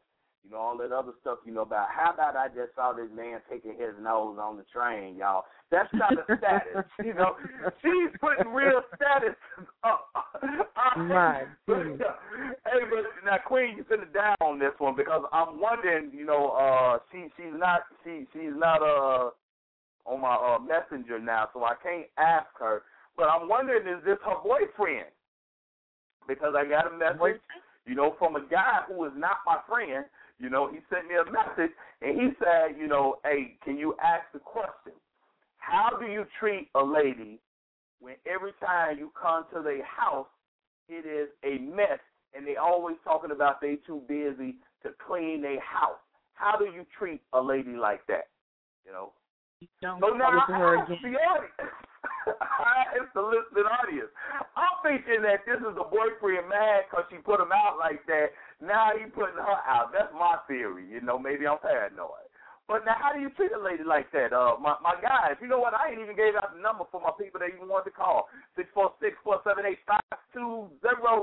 You know, all that other stuff, you know, about how about I just saw this man taking his nose on the train, y'all. That's kind of status, you know. She's putting real status up. Right. Hey, but now, Queen, you finna down on this one because I'm wondering, you know, she's not on my messenger now, so I can't ask her. But I'm wondering, is this her boyfriend? Because I got a message, you know, from a guy who is not my friend. You know, he sent me a message, and he said, you know, hey, can you ask the question, how do you treat a lady when every time you come to their house, it is a mess, and they always talking about they too busy to clean their house? How do you treat a lady like that, you know? Don't so now her I ask the audience. It's the listening audience. I'm thinking that this is the boyfriend mad because she put him out like that. Now he putting her out. That's my theory. You know, maybe I'm paranoid. But now, how do you treat a lady like that? My guys, you know what? I ain't even gave out the number for my people that even wanted to call. 646-478-5209.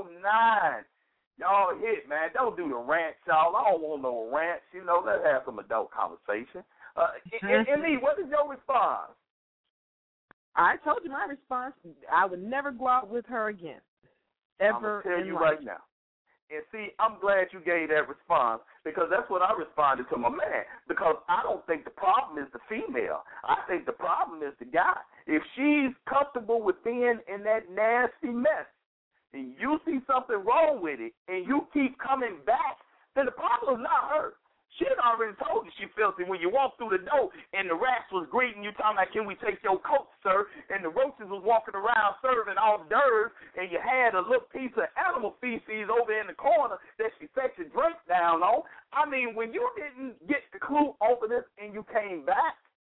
Y'all hit, man. Don't do the rant, y'all. I don't want no rants. You know, let's have some adult conversation. Lee, what is your response? I told you my response. I would never go out with her again. Ever. I'm going to tell you life. right now. And see, I'm glad you gave that response because that's what I responded to my man. Because I don't think the problem is the female. I think the problem is the guy. If she's comfortable with being in that nasty mess and you see something wrong with it and you keep coming back, then the problem is not her. She had already told you she filthy when you walked through the door and the rats was greeting you, talking like, can we take your coat, sir? And the roaches was walking around serving hors d'oeuvres, and you had a little piece of animal feces over in the corner that she set your drink down on. I mean, when you didn't get the clue over this and you came back,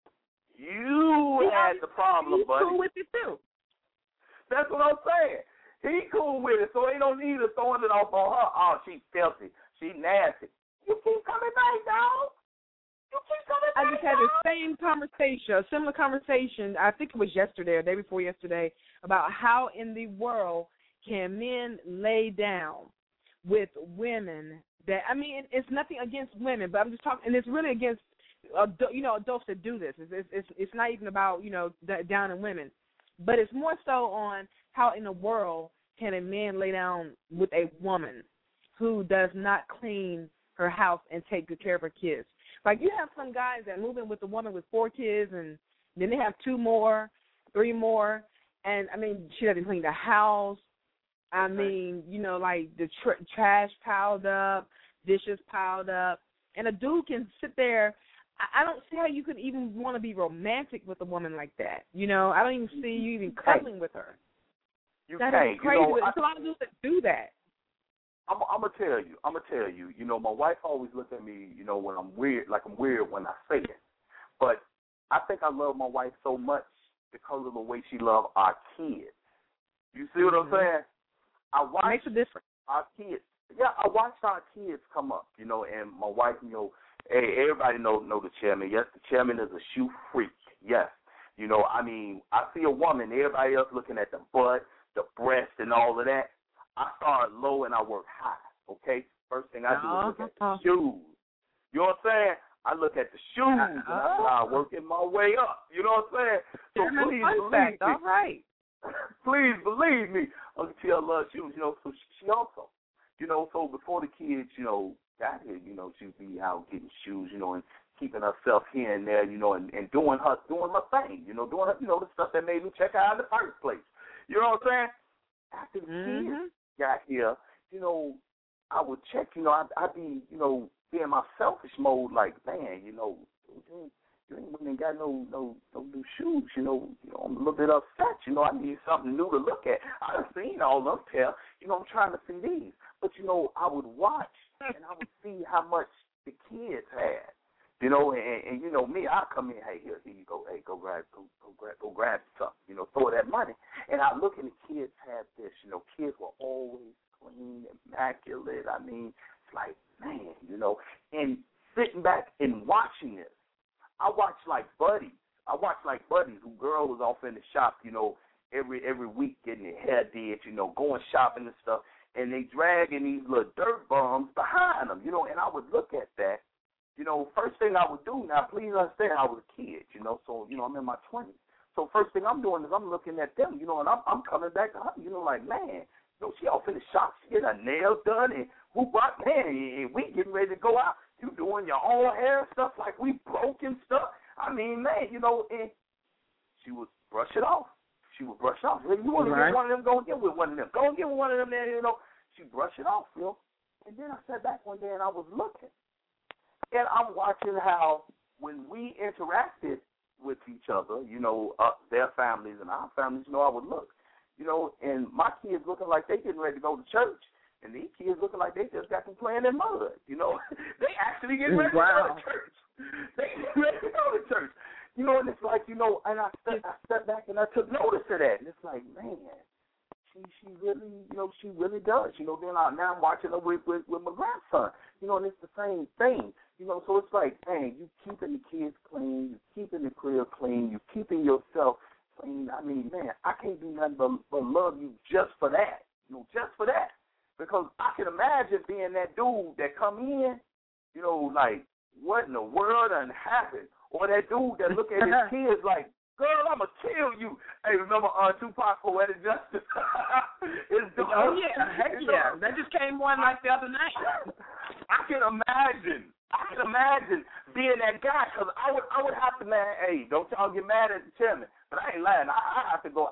you had the problem, He's buddy. cool with it, too. That's what I'm saying. He cool with it, so ain't no need of throwing it off on her. Oh, she's filthy. She nasty. You keep coming back, dog. You keep coming back, I just had the same conversation, a similar conversation, I think it was yesterday or day before yesterday, about how in the world can men lay down with women that, I mean, it's nothing against women, but I'm just talking, and it's really against, adults that do this. It's not even about, down in women, but it's more so on how in the world can a man lay down with a woman who does not clean her house and take good care of her kids. Like, you have some guys that move in with a woman with 4 kids, and then they have 2 more, 3 more, and, I mean, she doesn't clean the house. I mean, like the trash piled up, dishes piled up, and a dude can sit there. I don't see how you could even want to be romantic with a woman like that. I don't even see you even cuddling with her. That is crazy. There's a lot of dudes that do that. I'm gonna tell you. My wife always looks at me, when I'm weird, like I'm weird when I say it. But I think I love my wife so much because of the way she loves our kids. You see what I'm saying? I watch makes a difference. Our kids. Yeah, I watch our kids come up, and my wife, hey, everybody know the chairman. Yes, the chairman is a shoe freak. Yes. I see a woman, everybody else looking at the butt, the breast, and all of that. I start low and I work high, okay? First thing I do is look at the shoes. You know what I'm saying? I look at the shoes and I start working my way up. You know what I'm saying? So please believe me. All right. Please believe me. Uncle T, I love shoes, so she also, so before the kids, got here, she'd be out getting shoes, and keeping herself here and there, and doing her thing, doing her, the stuff that made me check her out in the first place. You know what I'm saying? After the kids got here, I would check, I'd be, be in my selfish mode, like, man, you ain't got no new shoes, I'm a little bit upset, I need something new to look at. I've seen all them pair, I'm trying to see these. But, I would watch and I would see how much the kids had. And me, I come in, hey, here you go, hey, go grab something, throw that money. And I look and the kids have this, kids were always clean, immaculate. I mean, it's like, man, and sitting back and watching this. I watch like buddies who girls off in the shop, every week getting their hair did, going shopping and stuff. and they dragging these little dirt bums behind them, you know, and I would look at that, you know, first thing I would do, now please understand I was a kid, you know, so, you know, I'm in my 20s. So first thing I'm doing is I'm looking at them, you know, and I'm coming back to her, you know, like, man, you know, she all in the shop, she get her nails done, and man, and we getting ready to go out. You doing your own hair and stuff like we broke and stuff. I mean, man, you know, and she would brush it off. She would brush it off. If you want to get one of them, go and get with one of them. Go and get with one of them there, you know. She brushed it off, you know. And then I sat back one day and I was looking. And I'm watching how when we interacted with each other, you know, their families and our families, you know, I would look. You know, and my kids looking like they getting ready to go to church. And these kids looking like they just got them playing in mud, you know. They actually getting ready to go to church. They getting ready to go to church. You know, and it's like, you know, and I stepped back and I took notice of that. And it's like, man, she really, you know, she really does. You know, now I'm watching her with my grandson. You know, and it's the same thing. You know, so it's like, man, you keeping the kids clean, you keeping the crib clean, you keeping yourself clean. I mean, man, I can't do nothing but love you just for that. You know, just for that. Because I can imagine being that dude that come in, you know, like, what in the world done happened? Or that dude that look at his kids like, girl, I'm going to kill you. Hey, remember Tupac Poetic Justice? Oh, yeah. Heck yeah. That just came one like the other night. I can imagine being that guy, because I would have to, man, hey, don't y'all get mad at the chairman. But I ain't lying. I have to go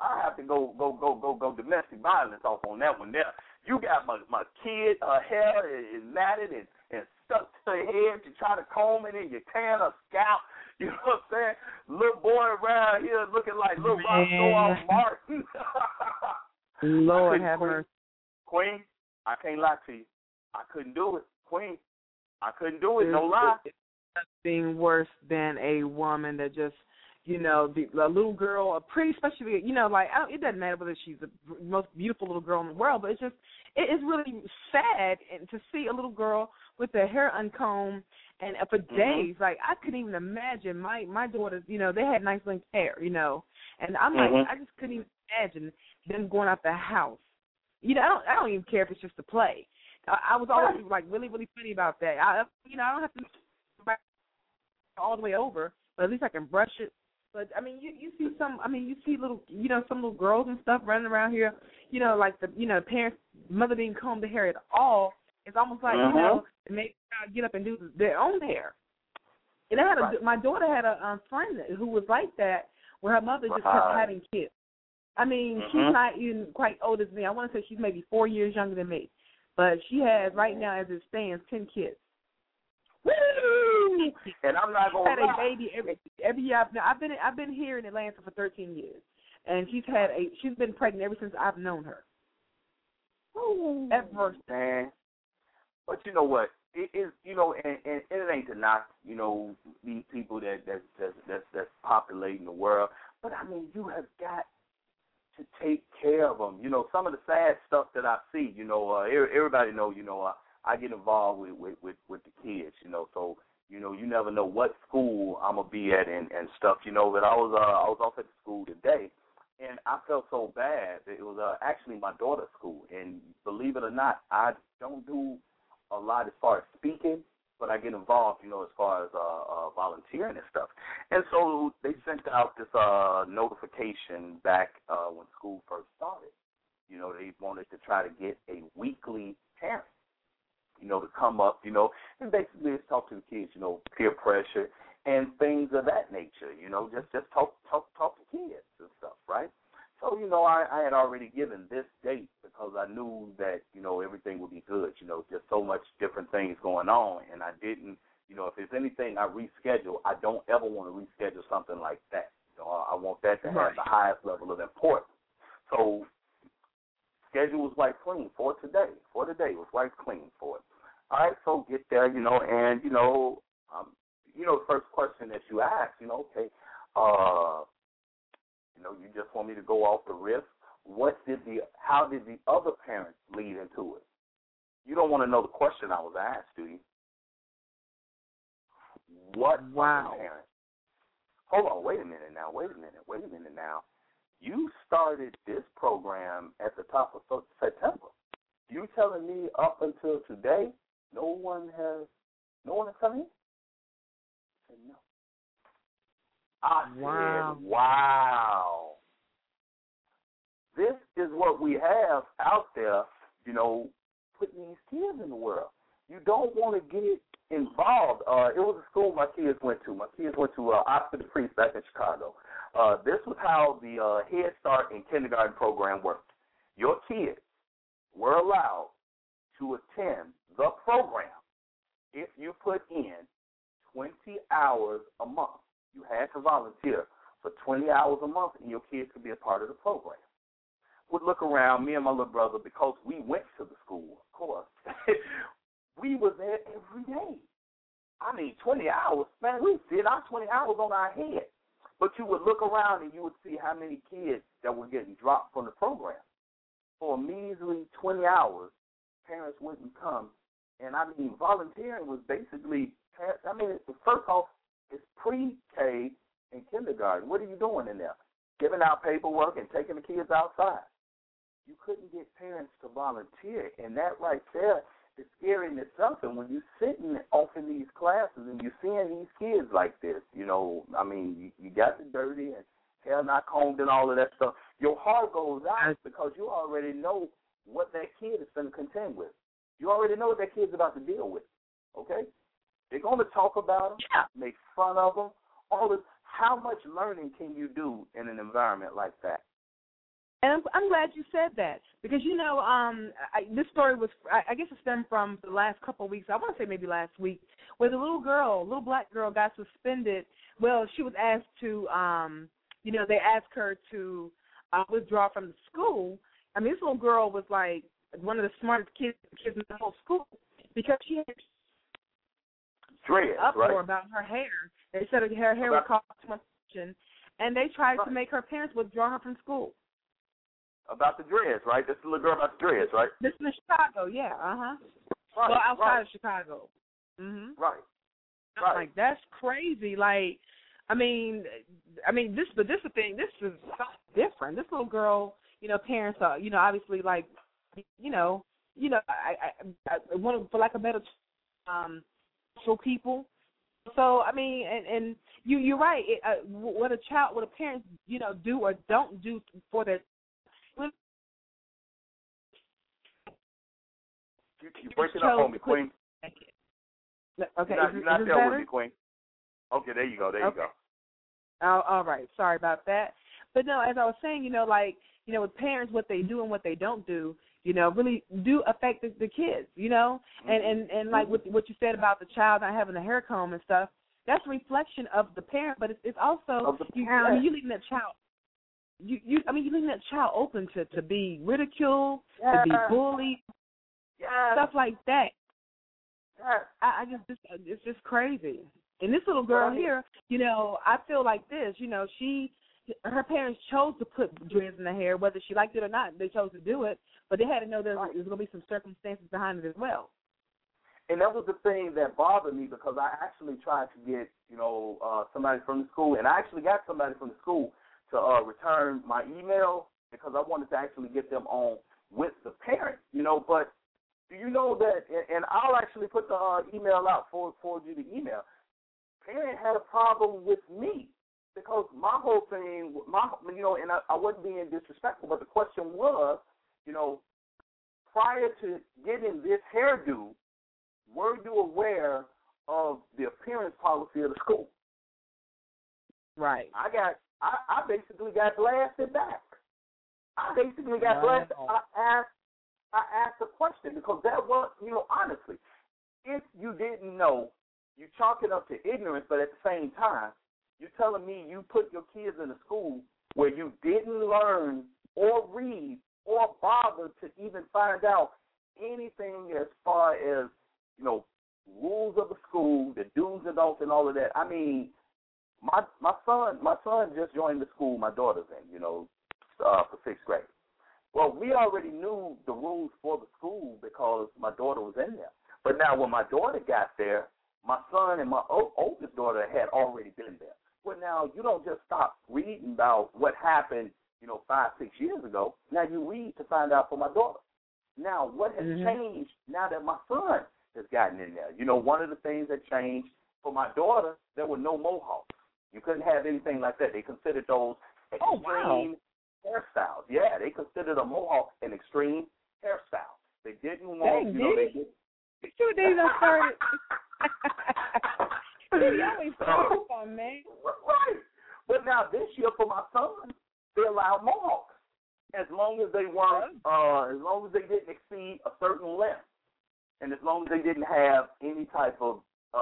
domestic violence off on that one there. You got my kid, her hair is matted and stuck to her head. You try to comb it and you tan her scalp. You know what I'm saying? Little boy around here looking like little Roscoe Martin. Lord have mercy. Queen, I can't lie to you. I couldn't do it. Queen, I couldn't do it. No lie. It's nothing worse than a woman that just, you know, a little girl, a pretty, especially, you know, like, it doesn't matter whether she's the most beautiful little girl in the world, but it's just, it's really sad to see a little girl with her hair uncombed and for days. Like, I couldn't even imagine my daughters, you know, they had nice length hair, you know, and I'm like, I just couldn't even imagine them going out the house. You know, I don't even care if it's just a play. I was always, like, really, really funny about that. I don't have to all the way over, but at least I can brush it. But, I mean, you see little, you know, some little girls and stuff running around here, you know, like the parents, mother didn't comb the hair at all. It's almost like, you know, they make child get up and do their own hair. And my daughter had a friend who was like that, where her mother just kept having kids. I mean, she's not even quite old as me. I want to say she's maybe 4 years younger than me. But she has, right now, as it stands, 10 kids. Woo! And I'm not going to lie. Had a baby every year. I've been here in Atlanta for 13 years, and she's been pregnant ever since I've known her. Ever. Man. But you know what? It is, you know, and it ain't to knock, you know, these people that's populating the world. But I mean, you have got to take care of them. You know, some of the sad stuff that I see, you know, everybody know, you know, I get involved with the kids, you know, so, you know, you never know what school I'm going to be at and stuff, you know, but I was off at the school today, and I felt so bad. It was actually my daughter's school, and believe it or not, I don't do a lot as far as speaking, but I get involved, you know, as far as volunteering and stuff. And so they sent out this notification back when school first started. You know, they wanted to try to get a weekly parent, you know, to come up, you know, and basically just talk to the kids, you know, peer pressure and things of that nature, you know, just talk to kids and stuff, right? So, you know, I had already given this date because I knew that, you know, everything would be good, you know, just so much different things going on, and I didn't, you know, if there's anything I reschedule, I don't ever want to reschedule something like that. You know, I want that to have the highest level of importance. So schedule was wiped clean for today. For today was wiped clean for it. All right, so get there, you know, and, you know, the first question that you ask, you know, okay, you know, you just want me to go off the risk. How did the other parents lead into it? You don't want to know the question I was asked, do you? What other parents? Hold on, wait a minute now. You started this program at the top of September. You telling me up until today, no one has come in? I said, no. I said, wow. This is what we have out there, putting these kids in the world. You don't want to get involved. It was a school my kids went to. My kids went to Oscar the Priest back in Chicago. This was how the Head Start and kindergarten program worked. Your kids were allowed to attend the program if you put in 20 hours a month. You had to volunteer for 20 hours a month, and your kids could be a part of the program. Would look around, me and my little brother, because we went to the school, of course. We were there every day. 20 hours, man, we did our 20 hours on our head. But you would look around and you would see how many kids that were getting dropped from the program. For a measly 20 hours, parents wouldn't come. And, volunteering was basically, first off, it's pre-K and kindergarten. What are you doing in there? Giving out paperwork and taking the kids outside. You couldn't get parents to volunteer, and that right there is scary in itself. And when you're sitting off in these classes and you're seeing these kids like this, you got the dirty and hair not combed and all of that stuff, your heart goes out because you already know what that kid is going to contend with. You already know what that kid's about to deal with, okay? They're going to talk about them, make fun of them, all this. How much learning can you do in an environment like that? And I'm glad you said that because, this story was, I guess it stemmed from the last couple of weeks. I want to say maybe last week, where the little black girl got suspended. Well, she was asked to, they asked her to withdraw from the school. This little girl was like one of the smartest kids in the whole school because she had uproar about her hair. They said her hair would cause too much attention, and they tried to make her parents withdraw her from school. About the dreads, right? This little girl about the dreads, right? This is in Chicago, yeah, Right, well, outside of Chicago. Mm-hmm. Right. I'm like, that's crazy. Like, this is the thing. This is something different. This little girl, parents are, obviously, like, I want, for lack of a better social people. So, and you're right. What a parent, do or don't do for their. You're breaking up on me, Queen. Okay, you're not there with me, Queen. Okay, there you go. There you go. All right. Sorry about that. But no, as I was saying, with parents, what they do and what they don't do, really do affect the kids, and like what you said about the child not having a hair comb and stuff, that's a reflection of the parent, but it's also, of the parent. You leaving that child, you're leaving that child open to be ridiculed, to be bullied, stuff like that. I just, it's just crazy. And this little girl here, I feel like this, her parents chose to put dreads in her hair, whether she liked it or not. They chose to do it, but they had to know there was going to be some circumstances behind it as well. And that was the thing that bothered me because I actually tried to get, somebody from the school, and I actually got somebody from the school to return my email because I wanted to actually get them on with the parent, but do you know that, and I'll actually put the email out for you the email. Parent had a problem with me because my whole thing, and I wasn't being disrespectful, but the question was, prior to getting this hairdo, were you aware of the appearance policy of the school? Right. I basically got blasted back. I basically got blasted. I asked a question because that was, honestly, if you didn't know, you chalk it up to ignorance, but at the same time, you're telling me you put your kids in a school where you didn't learn or read or bother to even find out anything as far as, rules of the school, the do's and don'ts and all of that. My son just joined the school my daughter's in, for 6th grade. Well, we already knew the rules for the school because my daughter was in there. But now when my daughter got there, my son and my oldest daughter had already been there. Well, now you don't just stop reading about what happened, 5-6 years ago. Now you read to find out for my daughter. Now, what has changed now that my son has gotten in there? You know, one of the things that changed for my daughter, there were no mohawks. You couldn't have anything like that. They considered those extreme hairstyles. Yeah, they considered a mohawk an extreme hairstyle. They didn't want, you 2 days I started. He always started on, man. Right. But now this year for my son, they allowed mohawks as long as they weren't, as long as they didn't exceed a certain length, and as long as they didn't have any type of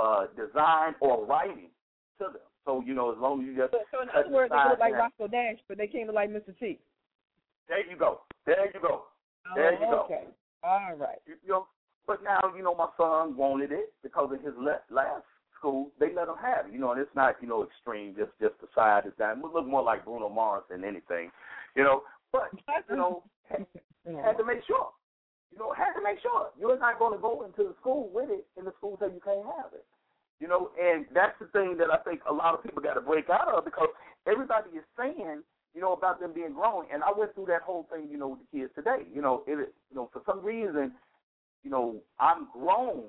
design or writing to them. So, you know, as long as you just... So in other words, they look like Roscoe Dash, but they came to like Mr. T. There you go. There you go. There you go. Okay. All right. You know, but now, you know, my son wanted it because of his last school. They let him have it, you know, and it's not, you know, extreme, just the side design. It would look more like Bruno Mars than anything, you know. But, you know, had to make sure. You know, had to make sure. You're not going to go into the school with it, and the school says you can't have it. You know, and that's the thing that I think a lot of people got to break out of, because everybody is saying, you know, about them being grown. And I went through that whole thing, you know, with the kids today. You know, for some reason, you know, I'm grown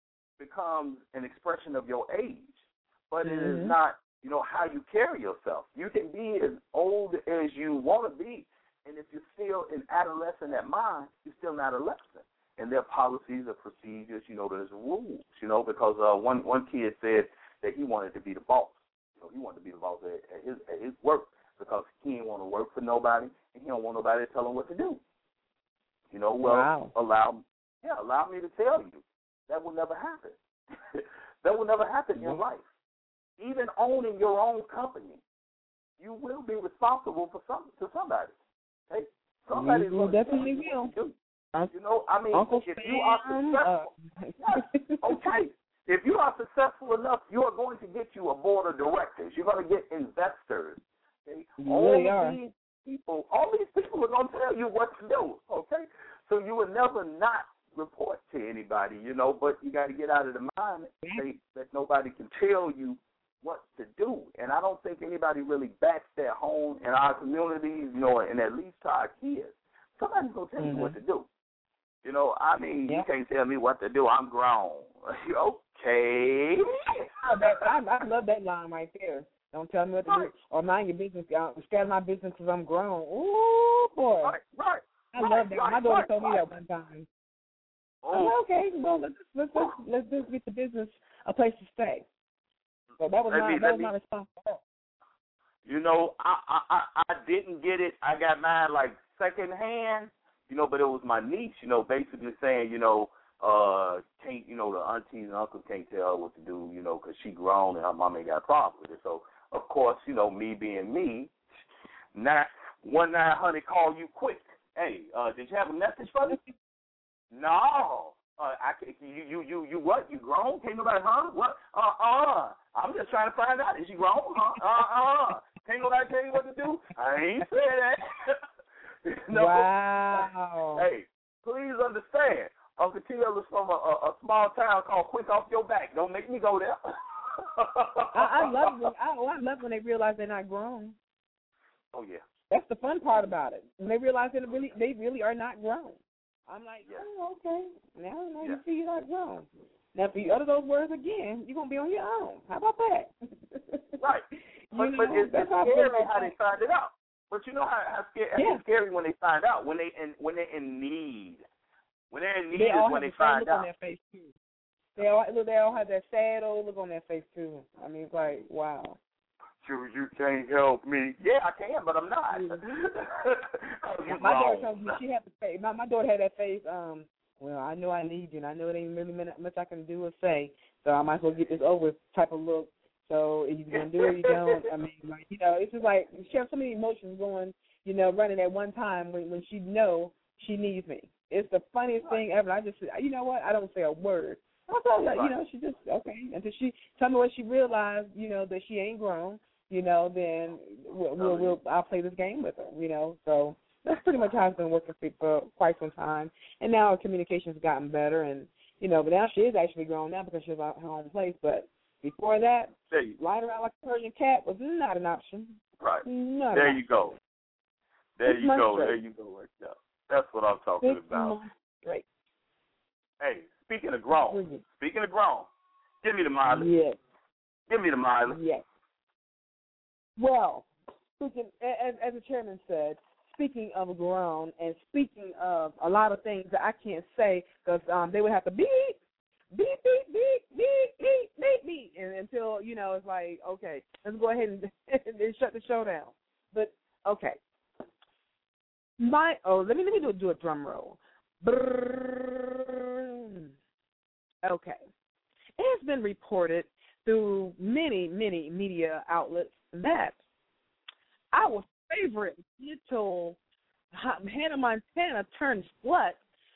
becomes an expression of your age, but it is not, you know, how you carry yourself. You can be as old as you want to be, and if you're still an adolescent at mind, you're still an adolescent. And there are policies or procedures, you know, there's rules, you know, because one kid said that he wanted to be the boss. You know, he wanted to be the boss at his work because he didn't want to work for nobody, and he don't want nobody to tell him what to do. You know, well, allow me to tell you, that will never happen. That will never happen in life. Even owning your own company, you will be responsible for somebody. Okay? Somebody will definitely will. You know, I mean, Uncle if you are successful, okay. If you are successful enough, you are going to get you a board of directors. You're going to get investors. Okay? All these people are going to tell you what to do. Okay, so you will never not report to anybody, you know. But you got to get out of the mind that nobody can tell you what to do. And I don't think anybody really backs their home in our communities, you know, and at least to our kids. Somebody's going to tell you what to do. You know, I mean, you can't tell me what to do. I'm grown. Okay. I love that line right there. Don't tell me what to do or mind your business. Scatter my business because I'm grown. Ooh, boy. Right. I love that. My daughter told me that one time. Oh, okay. Well, let's just get the business a place to stay. So that was my response. You know, I didn't get it. I got mine like secondhand. You know, but it was my niece, you know, basically saying, you know, can't, you know, the aunties and uncles can't tell her what to do, you know, because she grown and her mom ain't got a problem with it. So, of course, you know, me being me, 1-900 call you quick. Hey, did you have a message for me? No. I can't. You what? You grown? Can't nobody, huh? What? I'm just trying to find out. Is she grown? Can't nobody tell you what to do? I ain't say that. No. Wow. Hey, please understand, Uncle T.L. is from a small town called Quick Off Your Back. Don't make me go there. I love when they realize they're not grown. Oh yeah. That's the fun part about it. When they realize that they really are not grown. I'm like, oh, okay. Now you see you're not grown. Now if you utter those words again, you're gonna be on your own. How about that? Right. But it's scary how they find it out. But you know how scary when they find out, when they're in need. When they're in need is when they find out. They all have that sad old look on their face too. I mean, it's like, wow. You can't help me. Yeah, I can, but I'm not. My daughter tells me she had to say. My daughter had that face. Well, I know I need you, and I know it ain't really much I can do or say, so I might as well get this over type of look. So if you're going to do it, you don't. I mean, like, you know, it's just like she has so many emotions going, you know, running at one time when she know she needs me. It's the funniest thing ever. I just, you know what? I don't say a word. I tell her, you know, she just, okay. Until she tell me what she realized, you know, that she ain't grown, you know, then I'll play this game with her, you know. So that's pretty much how it's been working for quite some time. And now our communication's gotten better, and, you know, but now she is actually grown now because she's at her own place, but before that, ride around like a Persian cat was not an option. Right. There you go. There you go right there. That's what I'm talking about. Great. Hey, speaking of grown, give me the mileage. Yes. Give me the mileage. Yes. Well, speaking, as the chairman said, speaking of grown and speaking of a lot of things that I can't say because they would have to beep, beep, beep, beep, beep, beep, beep, beep, and until, you know, it's like, okay, let's go ahead and shut the show down. But, okay. Let me do a drum roll. Brrr. Okay. It has been reported through many, many media outlets that our favorite little Hannah Montana turned slut,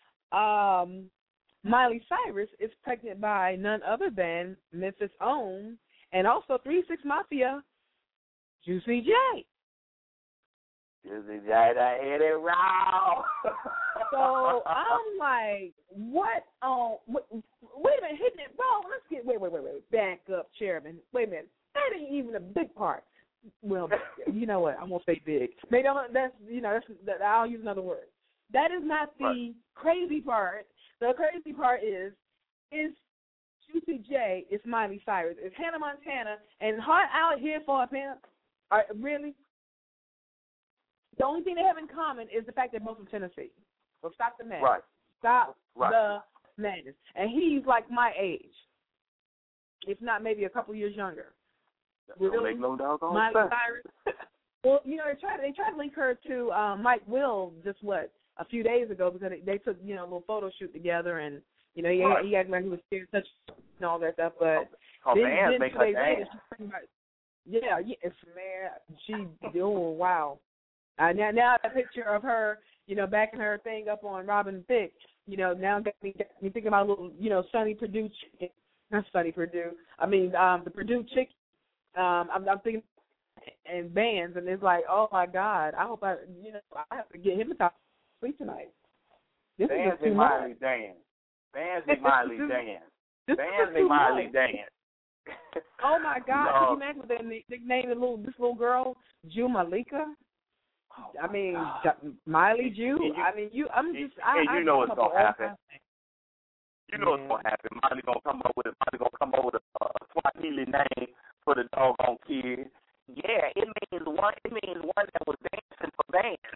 Miley Cyrus, is pregnant by none other than Memphis' own and also 3 6 Mafia, Juicy J. Juicy J, I hit it raw. So I'm like, what? Wait a minute, hitting it raw. Let's get wait. Back up, Chairman. Wait a minute. That ain't even a big part. Well, you know what? I won't say big. Maybe I'll use another word. That is not the crazy part. The crazy part is Juicy J, is Miley Cyrus, is Hannah Montana, and Heart Out Here for a Pimp. Really? The only thing they have in common is the fact they're both from Tennessee. So stop the madness. Right. Stop the madness. And he's like my age, if not maybe a couple years younger. Don't make no doggone Miley sense. Cyrus. Well, you know, they tried to link her to Mike Will just a few days ago because they took, you know, a little photo shoot together, and you know he acted like he was scared touch and all that stuff. But then 2 days later, it's man. Wow. Now a picture of her, you know, backing her thing up on Robin Thicke, you know, now got me thinking about a little, you know, Sonny Perdue chicken. Not Sonny Perdue. I mean, the Perdue chicken. I'm thinking and bands, and it's like, oh my God, I hope I have to get hypnotized sleep tonight. Bands make Miley dance. Bands make Miley dance. Bands make Miley dance. Oh my God! No. Can you imagine what they nicknamed this little girl, Jew Malika? I mean, Miley Jew. You know it's gonna happen. You know it's gonna happen. Miley gonna come up with a Swahili name for the doggone kid. Yeah, it means one that was dancing for bands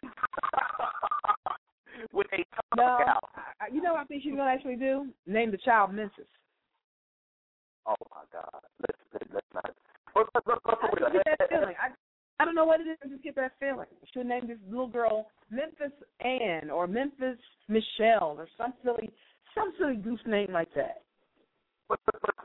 with a tongue out. You know what I think she's gonna actually do? Name the child Memphis. Oh my God! Let's not. I get that feeling. I don't know what it is. I just get that feeling. She'll name this little girl Memphis Ann or Memphis Michelle or some silly goose name like that. But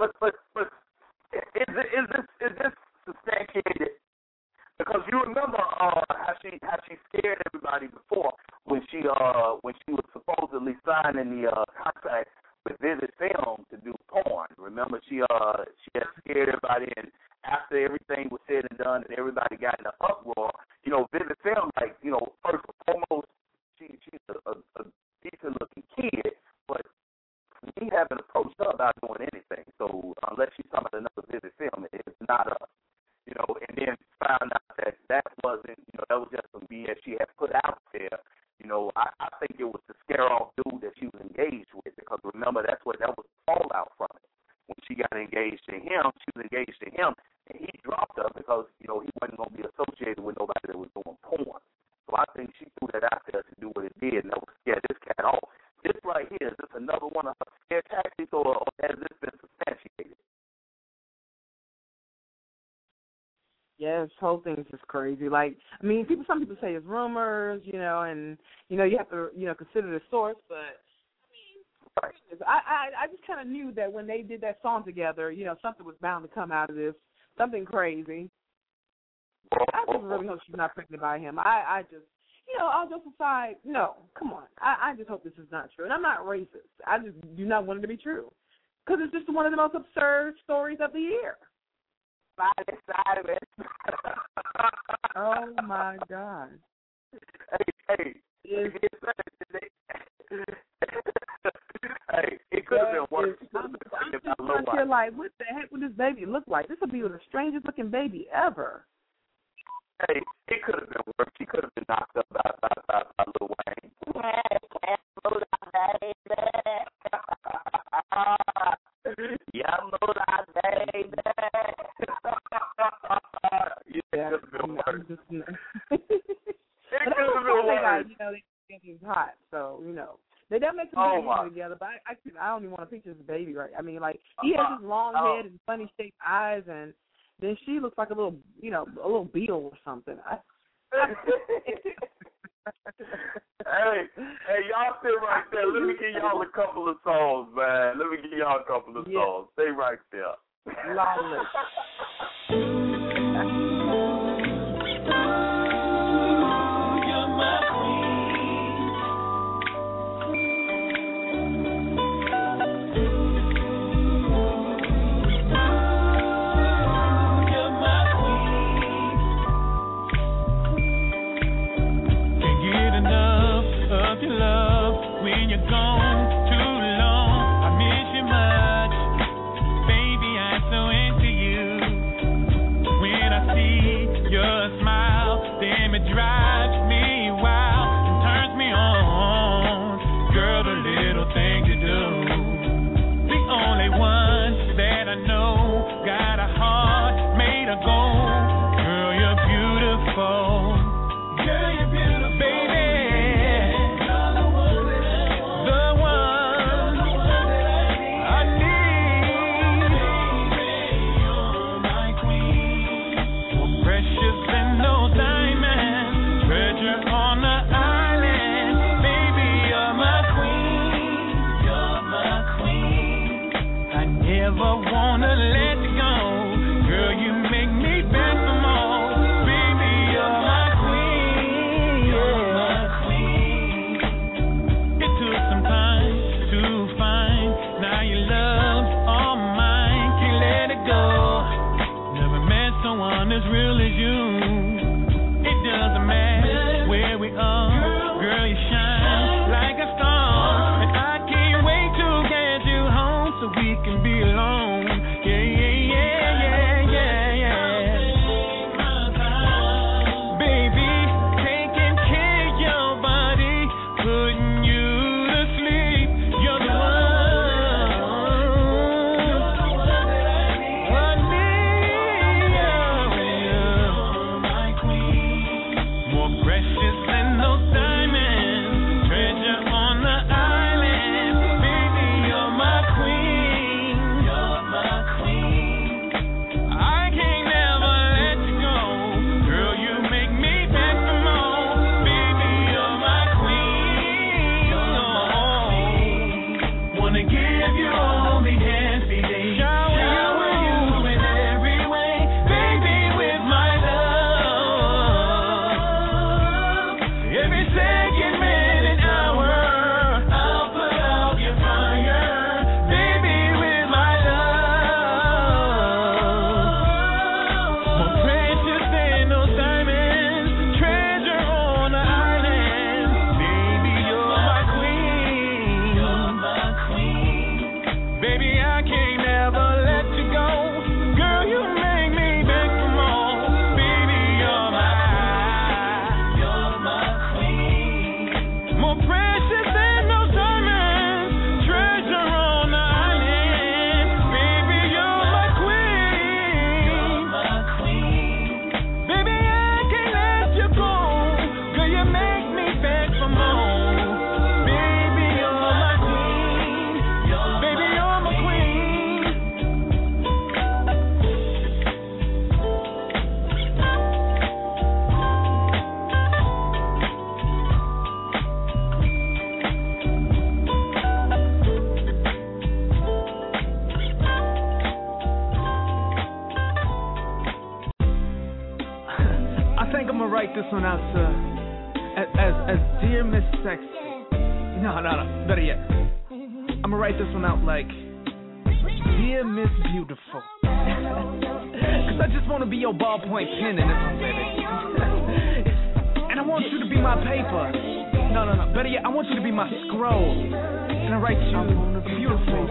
is this substantiated? Because you remember how she scared everybody before when she was supposedly signing the contract with Vivid Film to do porn. Remember she had scared everybody, and after everything was said and done and everybody got in an uproar, you know, Vivid Film, like, you know, first and foremost, she's a decent looking kid, but we haven't approached her about doing anything. So unless she's talking about another Vivid Film, it's not us. You know, and then found out that wasn't, you know, that was just some BS she had put out there. You know, I think it was the scare off dude that she was engaged with, because remember that was the fallout from it. When she got engaged to him, and he dropped her because, you know, he wasn't going to be associated with nobody that was doing porn. So I think she threw that out there to do what it did, and that was scare this cat off. This right here, is this another one of her scare tactics, or has this been substantiated? Yeah, this whole thing is just crazy. Like, I mean, some people say it's rumors, you know, and, you know, you have to, you know, consider the source, but, I mean, I just kind of knew that when they did that song together, you know, something was bound to come out of this, something crazy. I just really hope she's not pregnant by him. I just, you know, all jokes aside, no, come on. I just hope this is not true. And I'm not racist. I just do not want it to be true. Because it's just one of the most absurd stories of the year. Miley Cyrus. Oh my God. Hey, it could have been worse. I'm just here like, what the heck would this baby look like? This would be the strangest looking baby ever. Hey, it could have been worse. She could have been knocked up by Lil Wayne. baby. Yamula, baby. Yeah, that's a good one. But I don't know, they got, you know, they think he's hot, so, you know. They don't make some good music together, but I don't even want to picture this baby, right? I mean, like, he has this long head and funny shaped eyes, and then she looks like a little, you know, a little beetle or something. Hey, y'all sit right there. Let me give y'all a couple of songs, man. Songs. Stay right there. Lawless. This one out to as Dear Miss Sexy. No, better yet. I'm gonna write this one out like Dear Miss Beautiful. Cause I just wanna be your ballpoint pen in this one, baby. And I want you to be my paper. No, better yet, I want you to be my scroll. And I write you beautiful,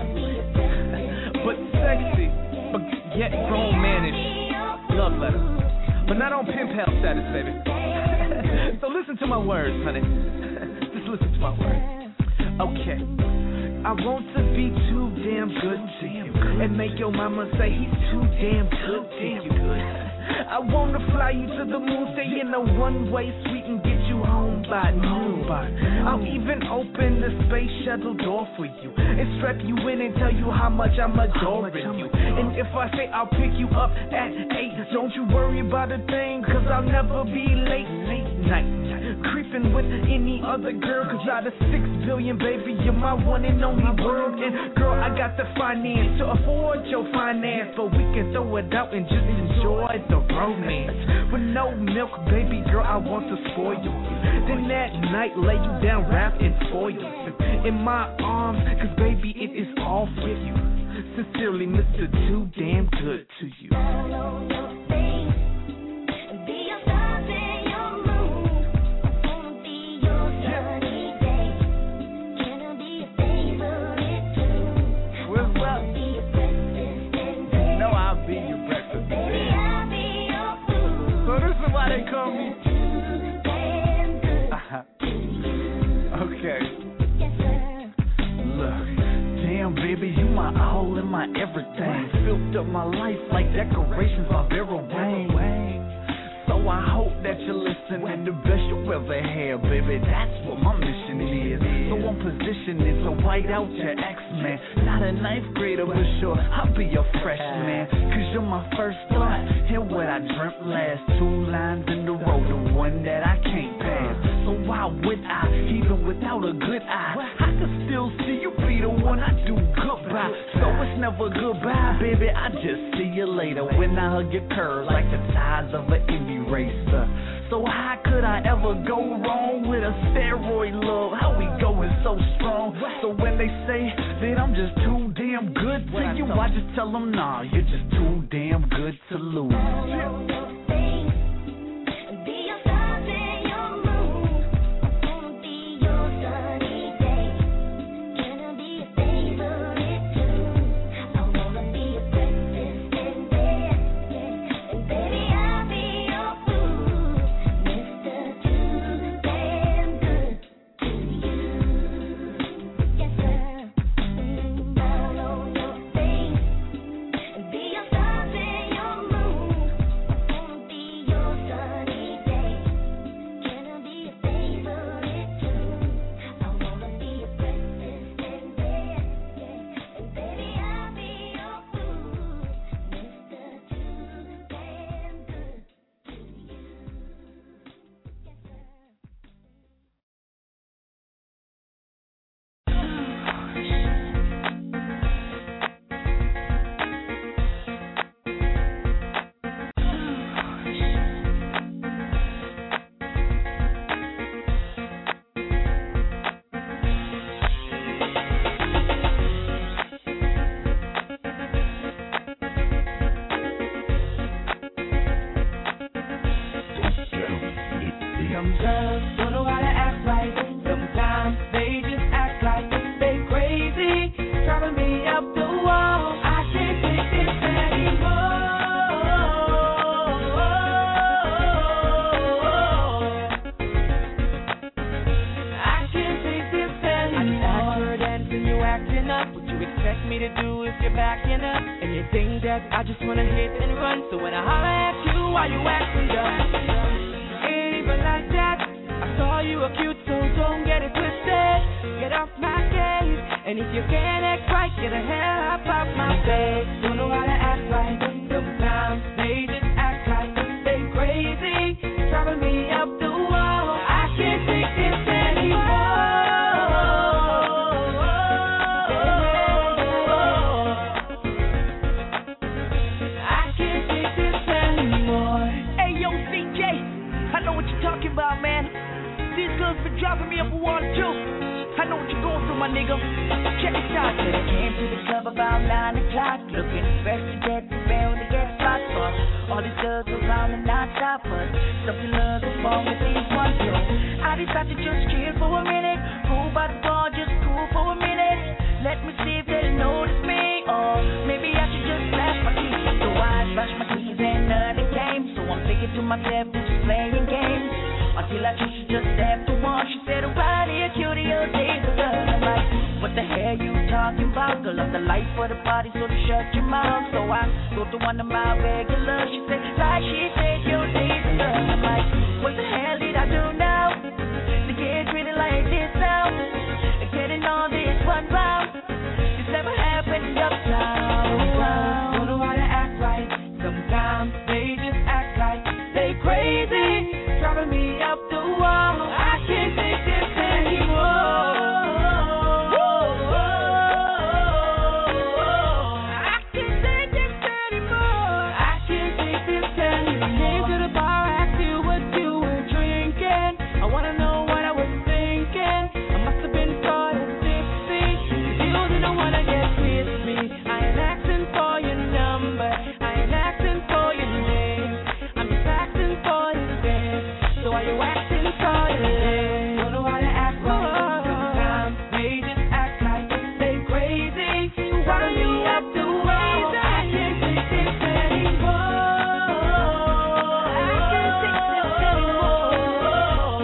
but sexy, but yet grown manish love letter. But not on pen pal status, baby. So listen to my words, honey. Just listen to my words. Okay. I want to be too damn good to you and make your mama say he's too damn good to you. I want to fly you to the moon, stay in a one-way suite and get you home by noon. I'll even open the space shuttle door for you and strap you in and tell you how much I'm adoring you. And if I say I'll pick you up at 8, don't you worry about a thing, cause I'll never be late night. Creeping with any other girl, cause out of 6 billion, baby, you're my one and only world. And girl, I got the finance to afford your finance, but we can throw it out and just enjoy the romance. With no milk, baby girl, I want to spoil you. Then that night, lay you down, wrap and spoil you in my arms, cause baby, it is all for you. Sincerely, Mr. Too Damn Good to you. They call me. Okay. Look, damn baby, you my all and my everything. Filled up my life like decorations by Vera Wang. So I hope that you're listening, the best you'll ever have, baby. That's what my mission is. So I'm positioning to white out your X-Man. Not a ninth grader, but sure, I'll be your freshman. Cause you're my first thought, hear what I dreamt last. 2 lines in the row, the one that I can't pass. So why would I, even without a good eye, I can still see you be the one I do goodbye. So it's never goodbye, baby, I just see you later. When I hug your curves like the ties of an Indy racer. So how could I ever go wrong with a steroid love? How we going so strong? So when they say that I'm just too damn good to you, I just tell them, nah, you're just too damn good to lose. I just wanna hit and run. So when I holler at you, why you acting dumb? Ain't even like that. I saw you were cute, so don't get it twisted. Get off my case, and if you can't act right, get the hell up off my face. Don't know how to act right. Sometimes they just act like they crazy, driving me up the wall. I can't take this anymore. About, man, these girls been dropping me up a 1 or 2. I know what you're going through, my nigga. Check it out. Said I came to the club about 9 o'clock, looking fresh to get the bell to get spot for. All these girls around and non-stop, but something love is wrong with these ones, yo. I decided to just chill for a minute, cool by the bar, just cool for a minute. Let me see if they notice me, or maybe I should just flash my keys. So I flash my keys and the game. So I'm thinking to myself, this is playing games. Until I choose to just step to one. She said, around here, cutie, your days are done. I'm like, talking about. Girl, I'm the life for the party, so to shut your mouth. So I go to one of my regulars. She said, like she said, you need a girl. I'm like, what the hell did I do now to get treated like this now? Getting all this one round. This never happened uptown. Don't know how to act right. Sometimes they just act like they crazy, driving me up the wall. I can't take this anymore. I can't take this anymore. I can't take this anymore. Came to the bar, asked you what you were drinking. I wanna know what I was thinking. I must have been sort of tipsy. You didn't wanna get with me. I ain't asking for your number. I ain't asking for your name. I'm just asking for your face. So why you acting for your name? Don't know how to act right. Sometimes they just act like they crazy. Driving me up the wall. I can't take this anymore. I can't take this anymore.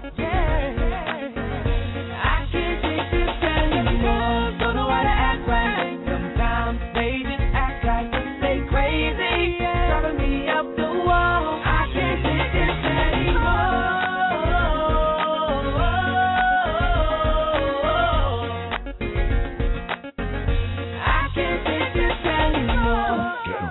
Yeah. I can't take this anymore. Don't know how to act right. Sometimes they just act like they crazy. Driving me up the wall. I can't take this anymore. I can't take this anymore.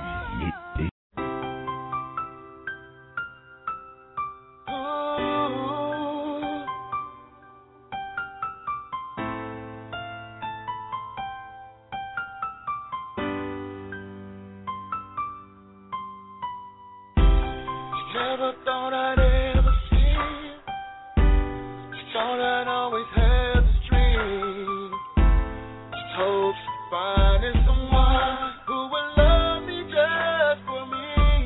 Never thought I'd ever see it. Thought I'd always have this dream. Just hopes of finding someone who will love me just for me.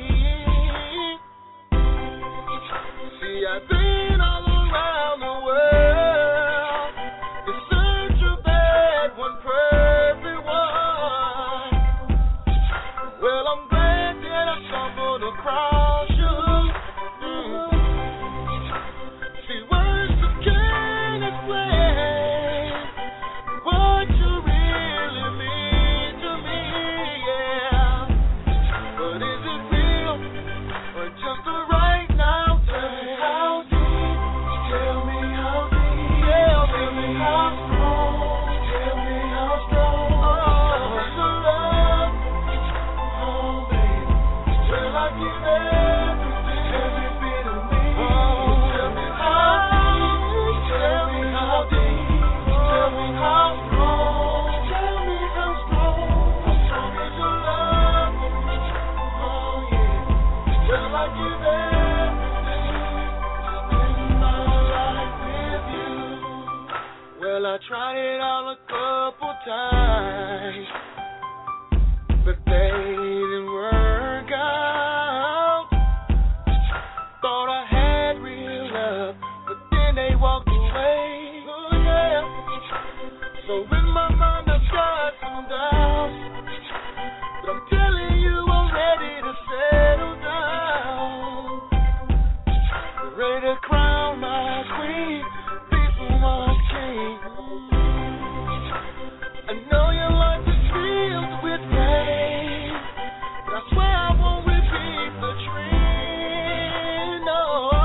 See, I've been all around the world in search of that one perfect one. Well, I'm glad that I stumbled across you. See, words just can't explain what you really mean to me, yeah. But is it real or just a right now? Tell me how deep, tell me how deep, tell me how strong, tell me how strong. Oh, is your love, oh baby, will I give everything, every bit of me? Oh, tell me how deep, tell me how deep, tell me how strong, tell me how strong is your love? Oh yeah, will I give everything to spend my life with you? Well, I tried it all a couple times, but they didn't work out. Thought I had real love, but then they walked away. Oh yeah. So in my mind I've got some doubts, but I'm telling you I'm ready to settle down. Ready to crown my queen, be someone's king. I know your life is filled with pain. That's why I won't repeat the trend. No,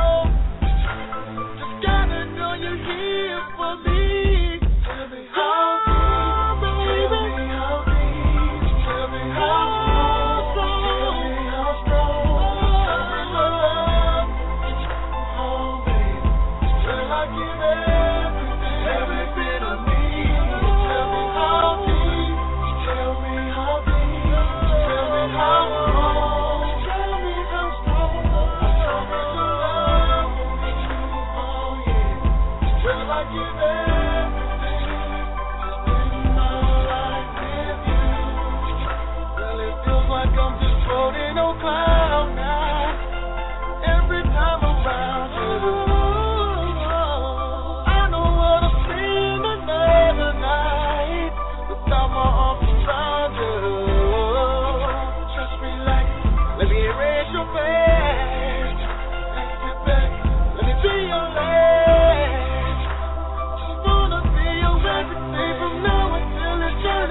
just gotta know you're here for me. Tell me how deep, baby. Tell me how deep. Tell me how strong. Tell me how strong. Tell me love. Oh, baby. Will I give everything, every bit of me? Tell me how deep. Tell me how deep. Tell me how strong. Tell me how strong. How strong is your love? Oh yeah. Will I give everything to spend my life with you? Well, it feels like I'm just floating on cloud nine every time I'm around you. I know what I've seen another night without my arms around you. Just relax, let me erase your past. Let's get back, let me be your last. Just wanna be your everything from now until eternity.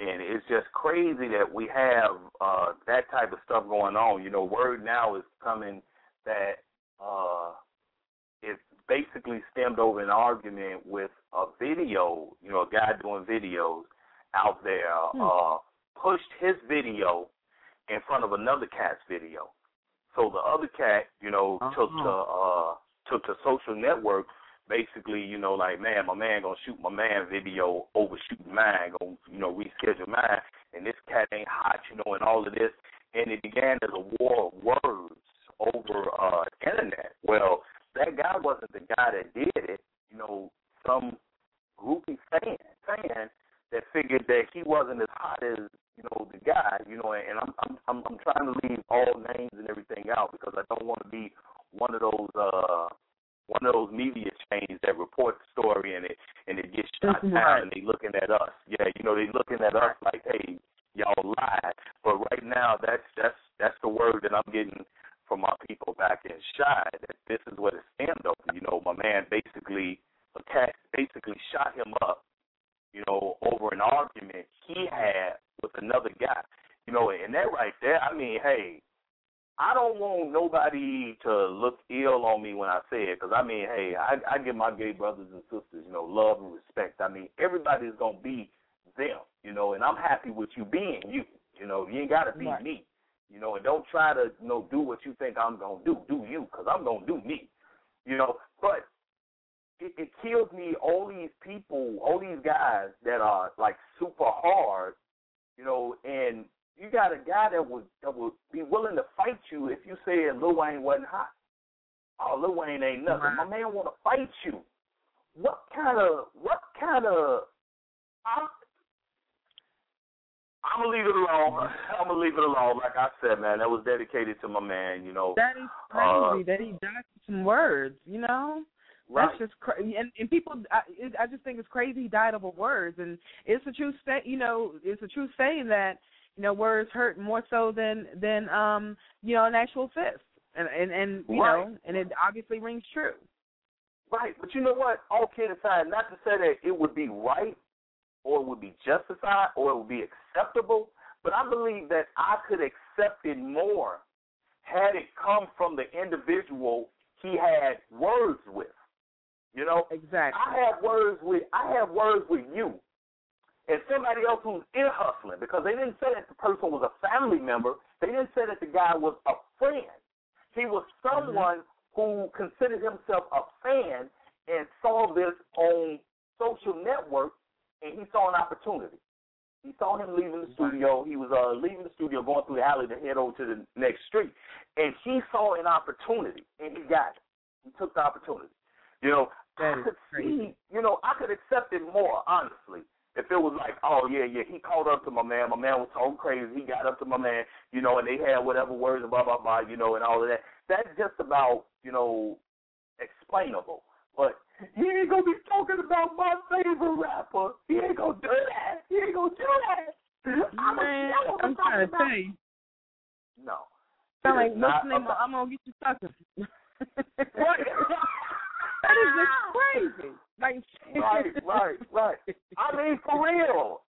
And it's just crazy that we have that type of stuff going on. Word now is coming that it basically stemmed over an argument with a video, a guy doing videos out there, pushed his video in front of another cat's video. So the other cat, took to social network, basically, like, man, my man gonna shoot my man video over shooting mine, gonna, reschedule mine, and this cat ain't hot, and all of this. And it began as a war of words over internet. Well, that guy wasn't the guy that did it. Some groupie fan that figured that he wasn't as hot as, the guy, and I'm trying to leave all names and everything out because I don't want to be one of those media chains that report the story and it gets shot down and they looking at us. Yeah, they looking at us like, hey, y'all lied. But right now that's the word that I'm getting from my people back in Chi, that this is what it stemmed over. My man a cat basically shot him up, over an argument he had with another guy. And that right there, I mean, hey, I don't want nobody to look ill on me when I say it, because, I mean, hey, I give my gay brothers and sisters, love and respect. I mean, everybody's going to be them, and I'm happy with you being you. You ain't got to be me, and don't try to, do what you think I'm going to do. Do you, because I'm going to do me, But it kills me, all these people, all these guys that are, like, super hard, and you got a guy that would be willing to fight you if you said Lil Wayne wasn't hot. Oh, Lil Wayne ain't nothing. Right. My man want to fight you. What kind of? I'm gonna leave it alone. Like I said, man, that was dedicated to my man. That is crazy that he died for some words. Right. That's just crazy, and people. I just think it's crazy he died over words, and it's a true it's a true saying that words hurt more so than an actual fist, and right. and it obviously rings true. Right, but you know what? All kidding aside, not to say that it would be right or it would be justified or it would be acceptable, but I believe that I could accept it more had it come from the individual he had words with. Exactly. I have words with you and somebody else who's ear hustling, because they didn't say that the person was a family member. They didn't say that the guy was a friend. He was someone who considered himself a fan and saw this on social network, and he saw an opportunity. He saw him leaving the studio. He was leaving the studio, going through the alley to head over to the next street, and he saw an opportunity, and he got it. He took the opportunity. I could see, I could accept it more, honestly, if it was like, oh, yeah, he called up to my man. My man was so crazy. He got up to my man, and they had whatever words, blah, blah, blah, and all of that. That's just about, explainable. But he ain't going to be talking about my favorite rapper. He ain't going to do that. He ain't going to do that. I'm trying to tell you. No. Sound like, what's the name? I'm going to get you sucker. Right. That is just crazy. Like, right. I mean, for real.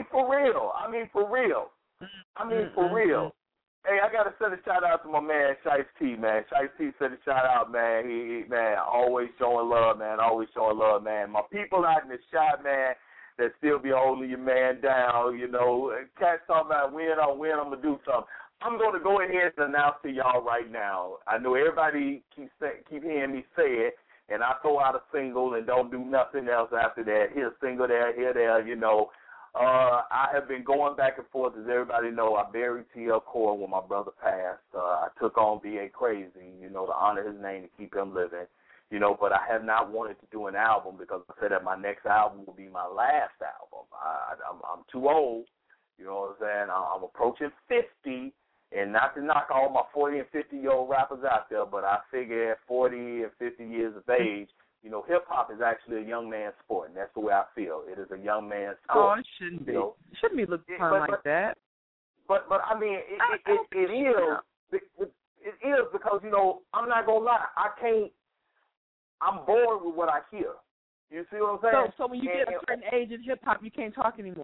Hey, I got to send a shout-out to my man, Shice T, man. Shice T sent a shout-out, man. He always showing love, man. My people out in the shop, man, that still be holding your man down, Cats talking about when I'm going to do something. I'm going to go ahead and announce to y'all right now. I know everybody keep hearing me say it, and I throw out a single and don't do nothing else after that. Here a single there, here there, I have been going back and forth, as everybody know. I buried T.L. Core when my brother passed. I took on B.A. Crazy, to honor his name, to keep him living, but I have not wanted to do an album because I said that my next album will be my last album. I'm too old, you know what I'm saying? I'm approaching 50. And not to knock all my 40 and 50-year-old rappers out there, but I figure at 40 and 50 years of age, hip-hop is actually a young man's sport, and that's the way I feel. It is a young man's sport. Oh, it shouldn't be. It shouldn't be looked upon like that. But I mean, it is. It is because, I'm not going to lie. I'm bored with what I hear. You see what I'm saying? So when you get a certain age in hip-hop, you can't talk anymore.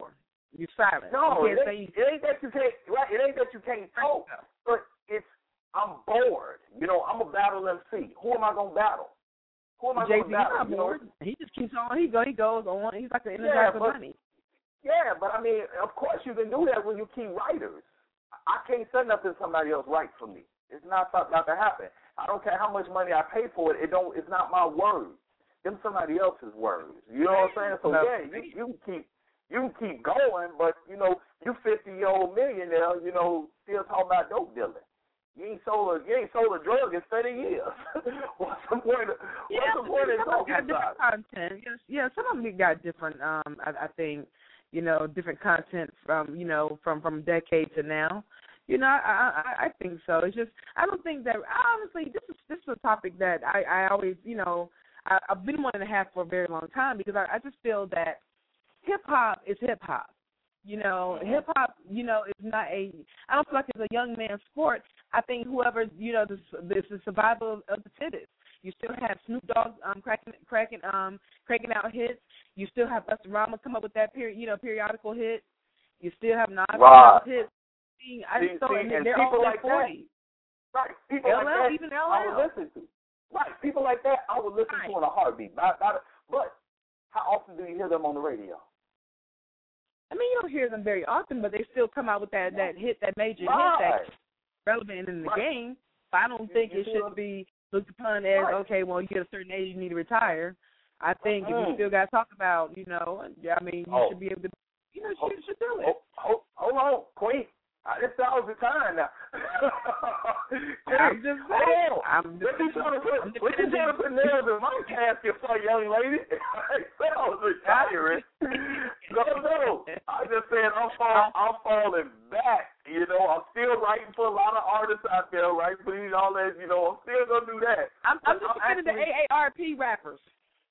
You're silent. No, you it ain't that you can't. Right, it ain't that you can't talk, but it's I'm bored. You know, I'm a battle MC. Who am I gonna battle? Who am I Jay-Z gonna battle? not bored. He just keeps on. He goes on. He's like the Energizer Bunny. Yeah, but I mean, of course you can do that when you keep writers. I can't say nothing somebody else write for me. It's not going to happen. I don't care how much money I pay for it. It's not my words. Them somebody else's words. You know what I'm saying? So yeah, you can keep going, but you know, you 50-year-old millionaire, you know, still talking about dope dealing. You ain't sold a drug in 30 years. What's the point of talking about content? Yeah, some of them got different. I think, you know, different content from, you know, from decade to now. You know, I think so. It's just I don't think that honestly this is a topic that I always, you know, I've been wanting to have for a very long time because I just feel that hip hop is hip hop. You know, hip hop, you know, is not I don't feel like it's a young man's sport. I think whoever, you know, this is the survival of the fittest. You still have Snoop Dogg cracking out hits. You still have Busta Rhymes come up with that periodical hit. You still have Nas right. hits. I just thought and they're people all like 40. That, right? People LL, like that, even LL. I would listen to. Right? People like that, I would listen to in a heartbeat. But how often do you hear them on the radio? I mean, you don't hear them very often, but they still come out with that hit, that major hit that's relevant in the game. But I don't think it should be looked upon as, okay, well, you get a certain age, you need to retire. I think if you still got to talk about, you know, I mean, you should be able to, you know, you should do it. Hold on, Queen. This was the time now. I'm just saying. What you trying to put nails in my casket for, young lady? I was retiring. No. I just said I'm falling back. You know, I'm still writing for a lot of artists out there, right? Please, all that. You know, I'm still gonna do that. I'm just defending the AARP rappers.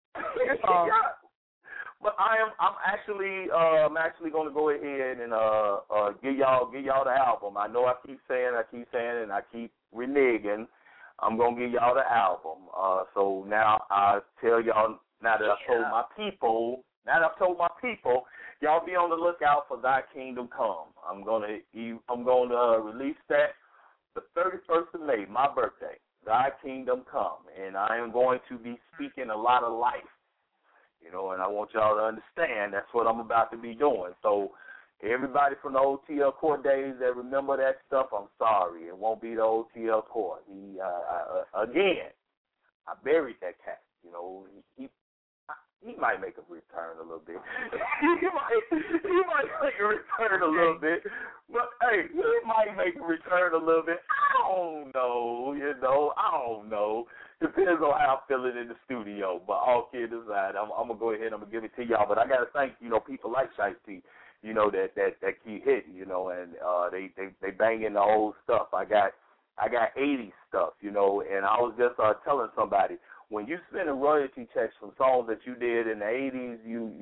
But I'm actually going to go ahead and give y'all the album. I know I keep saying, and I keep reneging. I'm gonna give y'all the album. So now I tell y'all, now that I've told my people, y'all be on the lookout for Thy Kingdom Come. I'm gonna release that the 31st of May, my birthday. Thy Kingdom Come, and I am going to be speaking a lot of life. You know, and I want y'all to understand that's what I'm about to be doing. So everybody from the OTL Court days that remember that stuff, I'm sorry. It won't be the OTL Court. Again, I buried that cat. You know, he might make a return a little bit. he might make a return a little bit. But, hey, he might make a return a little bit. I don't know, I don't know. Depends on how I'm feeling in the studio. But all kidding aside, I'm going to go ahead and I'm going to give it to y'all. But I got to thank, you know, people like Shiesty, you know, that keep hitting, you know, and they banging the old stuff. I got 80s stuff, you know, and I was just telling somebody, when you spend a royalty checks from songs that you did in the 80s,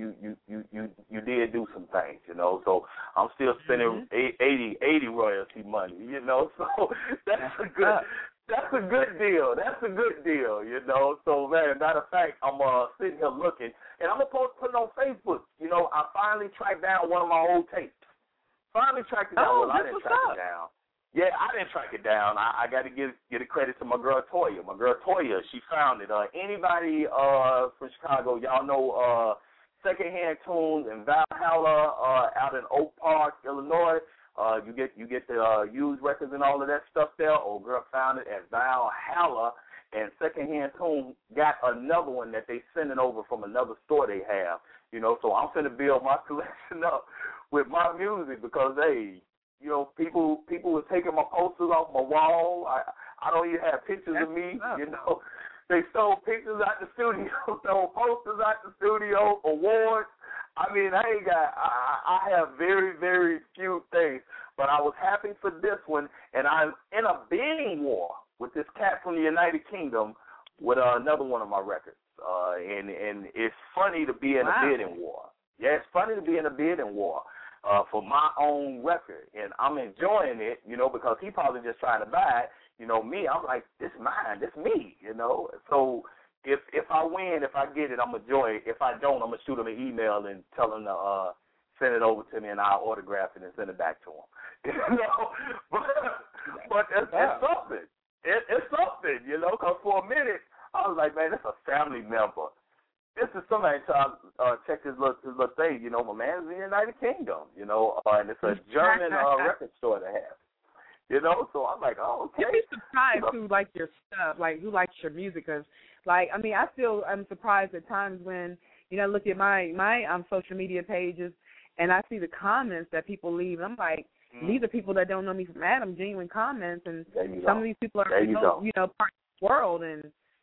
you did do some things, you know. So I'm still spending 80 royalty money, you know. So that's a good deal. That's a good deal, you know. So, man, matter of fact, I'm sitting here looking, and I'm supposed to put it on Facebook. You know, I finally tracked down one of my old tapes. Finally tracked it down. I didn't track it down. Yeah, I didn't track it down. I got to give a credit to my girl Toya. My girl Toya, she found it. Anybody from Chicago, y'all know Secondhand Tunes and Valhalla out in Oak Park, Illinois. You get the used records and all of that stuff there. Old girl found it at Valhalla, and Secondhand Tunes got another one that they sending over from another store they have. You know, so I'm finna build my collection up with my music because, hey, you know, people were taking my posters off my wall. I don't even have pictures of me. You know, they stole pictures out the studio, stole posters out the studio, awards. I mean, I have very, very few things, but I was happy for this one, and I'm in a bidding war with this cat from the United Kingdom with another one of my records, and it's funny to be in a bidding war. Yeah, it's funny to be in a bidding war for my own record, and I'm enjoying it, you know, because he probably just trying to buy it. You know, me, I'm like, this is mine, this is me, you know, so if I win, if I get it, I'm going to enjoy it. If I don't, I'm going to shoot him an email and tell him to send it over to me and I'll autograph it and send it back to him. But it's something. It's something, because for a minute I was like, man, this is a family member. This is somebody trying to check his little thing. My man's in the United Kingdom, and it's a German record store to have. So I'm like, oh, okay. You'd be surprised who likes your stuff, like who likes your music. Because, I'm surprised at times when, I look at my social media pages and I see the comments that people leave. I'm like, these are people that don't know me from Adam, genuine comments. And some of these people are, part of the world. And,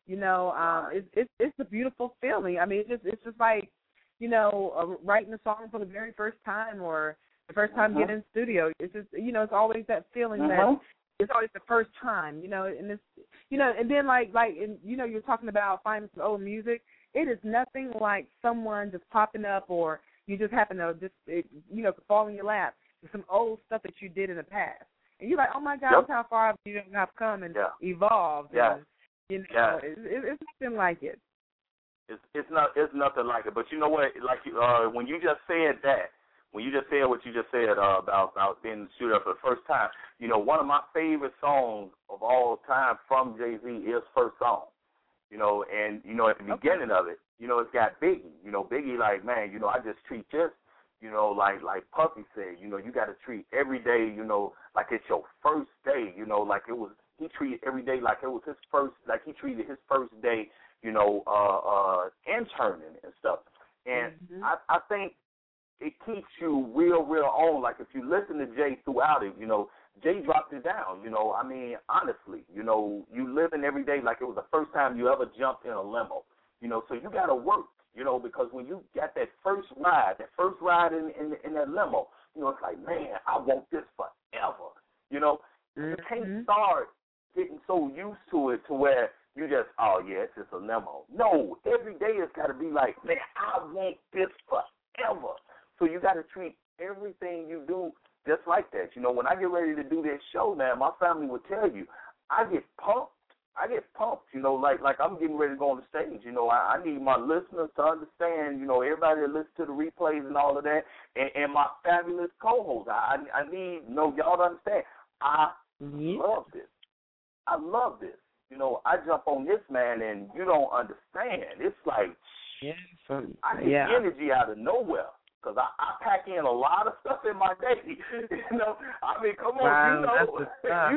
it's a beautiful feeling. I mean, it's just like, writing a song for the very first time or the first time getting in the studio. It's just, it's always that feeling that it's always the first time, and it's, and then you're talking about finding some old music. It is nothing like someone just popping up or you just happen to fall in your lap with some old stuff that you did in the past. And you're like, oh my God, how far you have come and evolved. Yeah. And, it's nothing like it. It's nothing like it. But you know what? When you just said that, when you just said what you just said about being in the studio for the first time, one of my favorite songs of all time from Jay-Z is First Song. And at the beginning of it, it's got Biggie. Biggie like, man, I just treat this, like Puffy said, you got to treat every day, like it's your first day, like it was. He treated every day like it was his first, like he treated his first day, interning and stuff. And I think it keeps you real on. Like if you listen to Jay throughout it, Jay dropped it down. Honestly, you living every day like it was the first time you ever jumped in a limo. So you got to work, because when you got that first ride in that limo, it's like, man, I want this forever. You can't start getting so used to it to where you just, oh, yeah, it's just a limo. No, every day it's got to be like, man, I want this forever. So you got to treat everything you do just like that. When I get ready to do this show, man, my family will tell you, I get pumped, like I'm getting ready to go on the stage. I need my listeners to understand, everybody that listens to the replays and all of that, and my fabulous co-hosts. I need, y'all to understand, I love this. I love this. I jump on this, man, and you don't understand. It's like, I get energy out of nowhere because I pack in a lot of stuff in my day. Come on,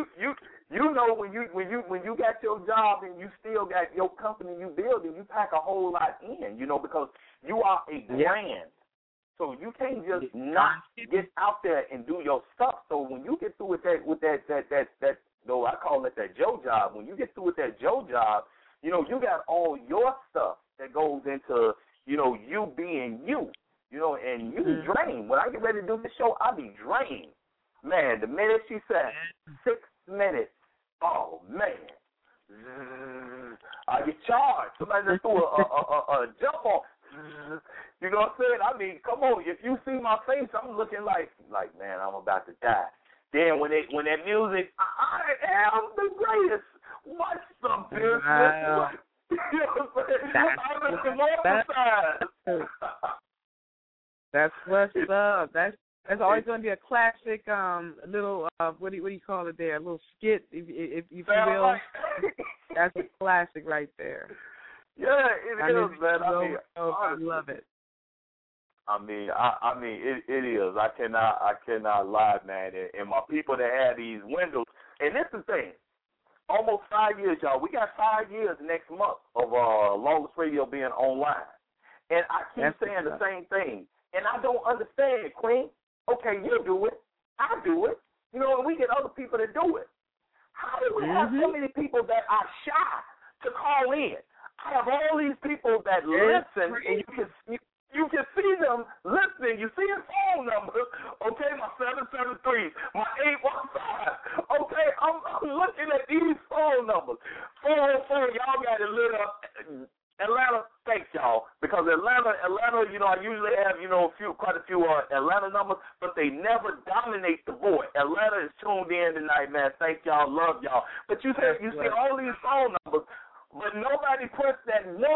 when you got your job and you still got your company you building, you pack a whole lot in, because you are a brand. So you can't just not get out there and do your stuff. So when you get through with that though I call it that Joe job, when you get through with that Joe job, you got all your stuff that goes into, you being you, and you be drained. When I get ready to do the show, I be drained. Man, the minute she said 6 minutes, oh, man, I get charged. Somebody just threw a jump on. You know what I'm saying? I mean, come on. If you see my face, I'm looking like man, I'm about to die. Then when that music, I am the greatest. What's the business? Wow. You know what I'm saying? I'm in the normal side. That's what's up. That's always going to be a classic little what do you call it there? A little skit, if you will. That's a classic right there. Yeah, it is, man. I love it. I mean, it is. I cannot lie, man. And my people that have these windows, and this is the thing. Almost 5 years, y'all. We got 5 years next month of Lawless Radio being online, and I keep saying the same thing. And I don't understand, Queen. Okay, you do it. I do it. And we get other people to do it. How do we have so many people that are shy to call in? I have all these people that listen, and you can see them listening. You see his phone numbers. Okay, my 773s, my 815. Okay, I'm looking at these phone numbers. 404, y'all got it lit up. Atlanta, thanks y'all, because Atlanta, I usually have, quite a few Atlanta numbers, but they never dominate the board. Atlanta is tuned in tonight, man. Thank y'all, love y'all. But you see all these phone numbers, but nobody puts that 1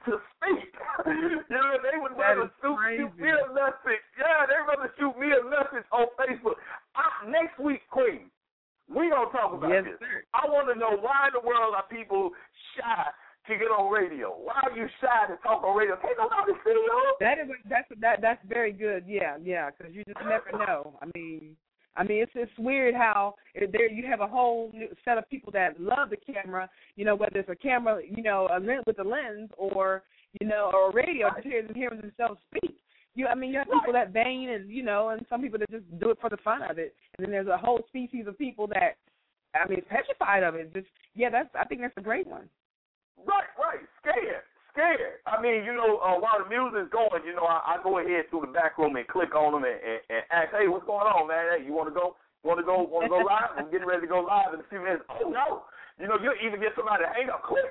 to speak. They would rather shoot me a message. Yeah, they'd rather shoot me a message on Facebook. Next week, Queen, we gonna talk about this. Sir. I want to know why in the world are people shy to get on radio? Why are you shy to talk on radio? Can't nobody see you. That's very good. Yeah, because you just never know. I mean, it's weird how there you have a whole new set of people that love the camera. Whether it's a camera, with a lens, or or a radio, just hearing themselves speak. You have people that vain, and some people that just do it for the fun of it, and then there's a whole species of people that, petrified of it. I think that's a great one. Right. Scared. While the music's going, I go ahead through the back room and click on them and ask, hey, what's going on, man? Hey, you want to go live? I'm getting ready to go live in a few minutes. Oh, no. You'll even get somebody to hang up. Click.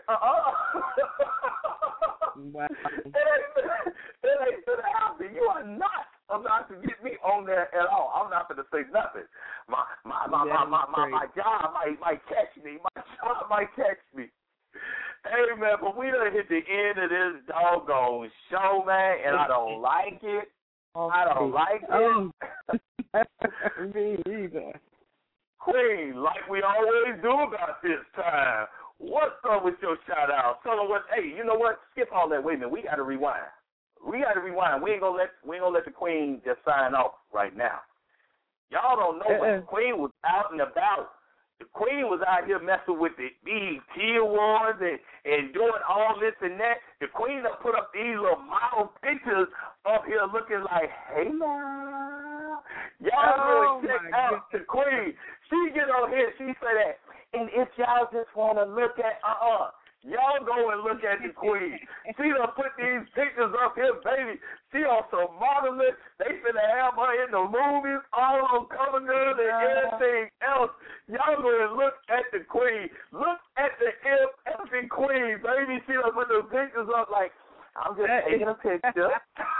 Wow. It ain't going to happen. You are not about to get me on there at all. I'm not going to say nothing. My job might catch me. My job might catch me. Hey, man, but we done hit the end of this doggone show, man, and I don't like it. I don't like it. Me either. Queen, like we always do about this time, what's up with your shout-out? Tell them hey, you know what? Skip all that. Wait a minute. We got to rewind. We ain't gonna let the Queen just sign off right now. Y'all don't know when the Queen was out and about. The Queen was out here messing with the BET Awards and doing all this and that. The Queen done put up these little model pictures up here looking like, hey, now. Y'all go check out the Queen. She get on here, she say that. And if y'all just want to look at, y'all go and look at the Queen. She done put these pictures up here, baby. She on some modeling. They finna have her in the movies, all on Cover Girl and everything else. Y'all go and look at the Queen. Look at the effing Queen, baby. She done put those pictures up like, I'm just taking a picture.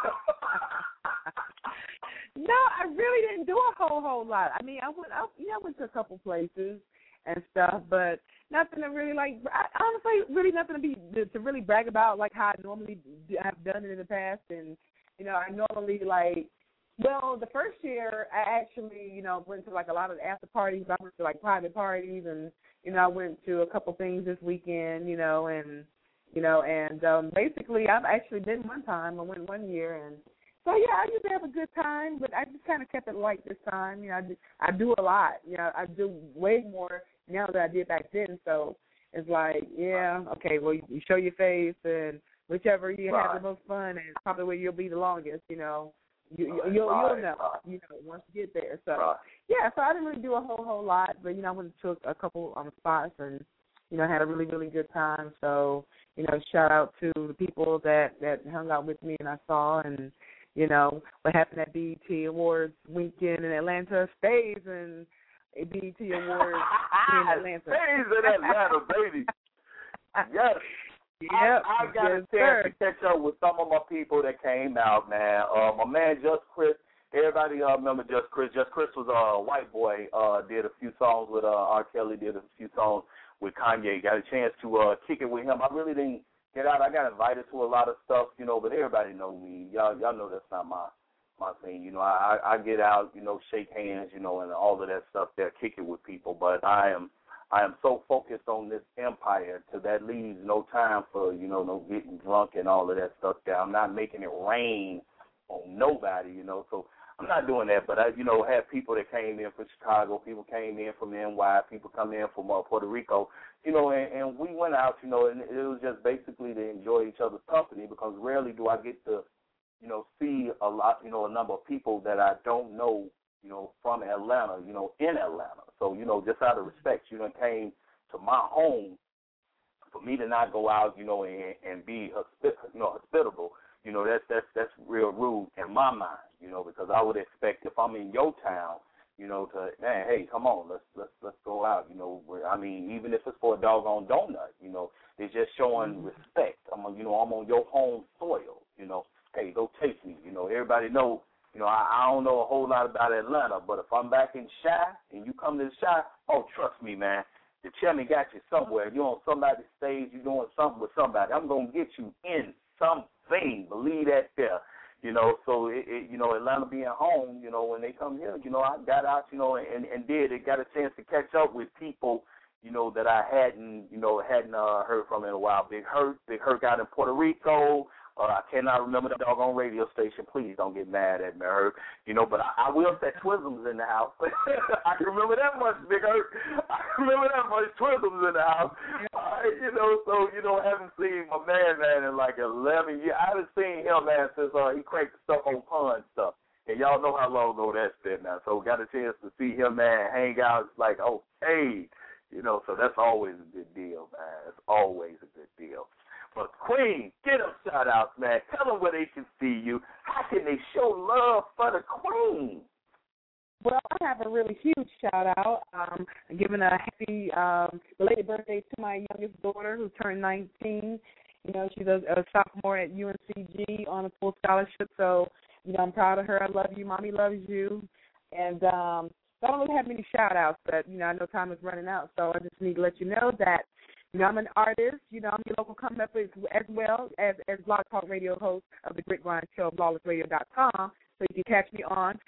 No, I really didn't do a whole lot. I went to a couple places and stuff, but nothing to really honestly, really nothing to really brag about, like how I normally have done it in the past. And I normally the first year I actually went to a lot of after parties. I went to private parties, and I went to a couple things this weekend, and basically I've actually been one time. I went one year, and so I usually have a good time, but I just kind of kept it light this time. I do a lot. I do way more now than I did back then. So it's okay. Well, you show your face, and whichever you have the most fun, and probably where you'll be the longest. You'll know. Once you get there. So so I didn't really do a whole lot, but I went to a couple spots, and had a really, really good time. So shout out to the people that hung out with me and I saw, and what happened at BET Awards weekend in Atlanta stays in BET Awards in Atlanta. Stays in Atlanta, baby. Yes. Yep. I got a chance to catch up with some of my people that came out, man. My man Just Chris. Everybody remember Just Chris. Just Chris was a white boy. Did a few songs with R. Kelly. Did a few songs with Kanye. Got a chance to kick it with him. I really didn't get out. I got invited to a lot of stuff, but everybody know me. Y'all know that's not my thing. I get out, shake hands, and all of that stuff there, kick it with people. But I am so focused on this empire till that leaves no time for, no getting drunk and all of that stuff there. I'm not making it rain on nobody, so I'm not doing that. But I, had people that came in from Chicago, people came in from NY, people come in from Puerto Rico, and we went out, and it was just basically to enjoy each other's company, because rarely do I get to, see a lot, a number of people that I don't know, from Atlanta, in Atlanta. So, just out of respect, came to my home for me to not go out, and be hospitable. That's real rude in my mind, because I would expect if I'm in your town, to, man, hey, come on, let's go out, even if it's for a doggone donut, it's just showing respect. I'm on your home soil, hey, go take me, everybody know. I don't know a whole lot about Atlanta, but if I'm back in Chi and you come to the Chi, oh, trust me, man, the chairman got you somewhere. You're on somebody's stage, you're doing something with somebody. I'm going to get you in something. Believe that there. You know, so Atlanta being home, you know, when they come here, you know, I got out, you know, and got a chance to catch up with people, you know, that I hadn't heard from in a while. Big Hurt got in Puerto Rico. I cannot remember the doggone radio station. Please don't get mad at me, Herb. You know, but I will say Twizzle's in the house. I can remember that much, Big Hurt. I can remember that much. Twizzle's in the house. You know, so, you know, haven't seen my man, in like 11 years. I haven't seen him, man, since he cranked the stuff on Pun stuff. And y'all know how long ago that's been now. So got a chance to see him, man, hang out. It's like, oh, hey. You know, so that's always a good deal, man. It's always a good deal. But Queen, get them shout-outs, man. Tell them where they can see you. How can they show love for the Queen? Well, I have a really huge shout-out. I'm giving a happy belated birthday to my youngest daughter who turned 19. You know, she's a sophomore at UNCG on a full scholarship. So, you know, I'm proud of her. I love you. Mommy loves you. And I don't really have many shout-outs, but, you know, I know time is running out. So I just need to let you know that, you know, I'm an artist. You know, I'm your local coming up as well as Blog Talk Radio host of the Grit Grind Show, LawlessRadio.com. So you can catch me on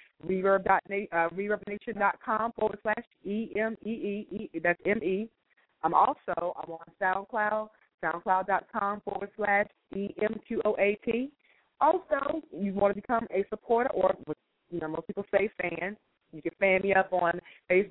reverbnation.com/EMEE. That's M-E. I'm on SoundCloud, SoundCloud.com/EMQOAT. Also, you want to become a supporter or, you know, most people say fan. You can fan me up on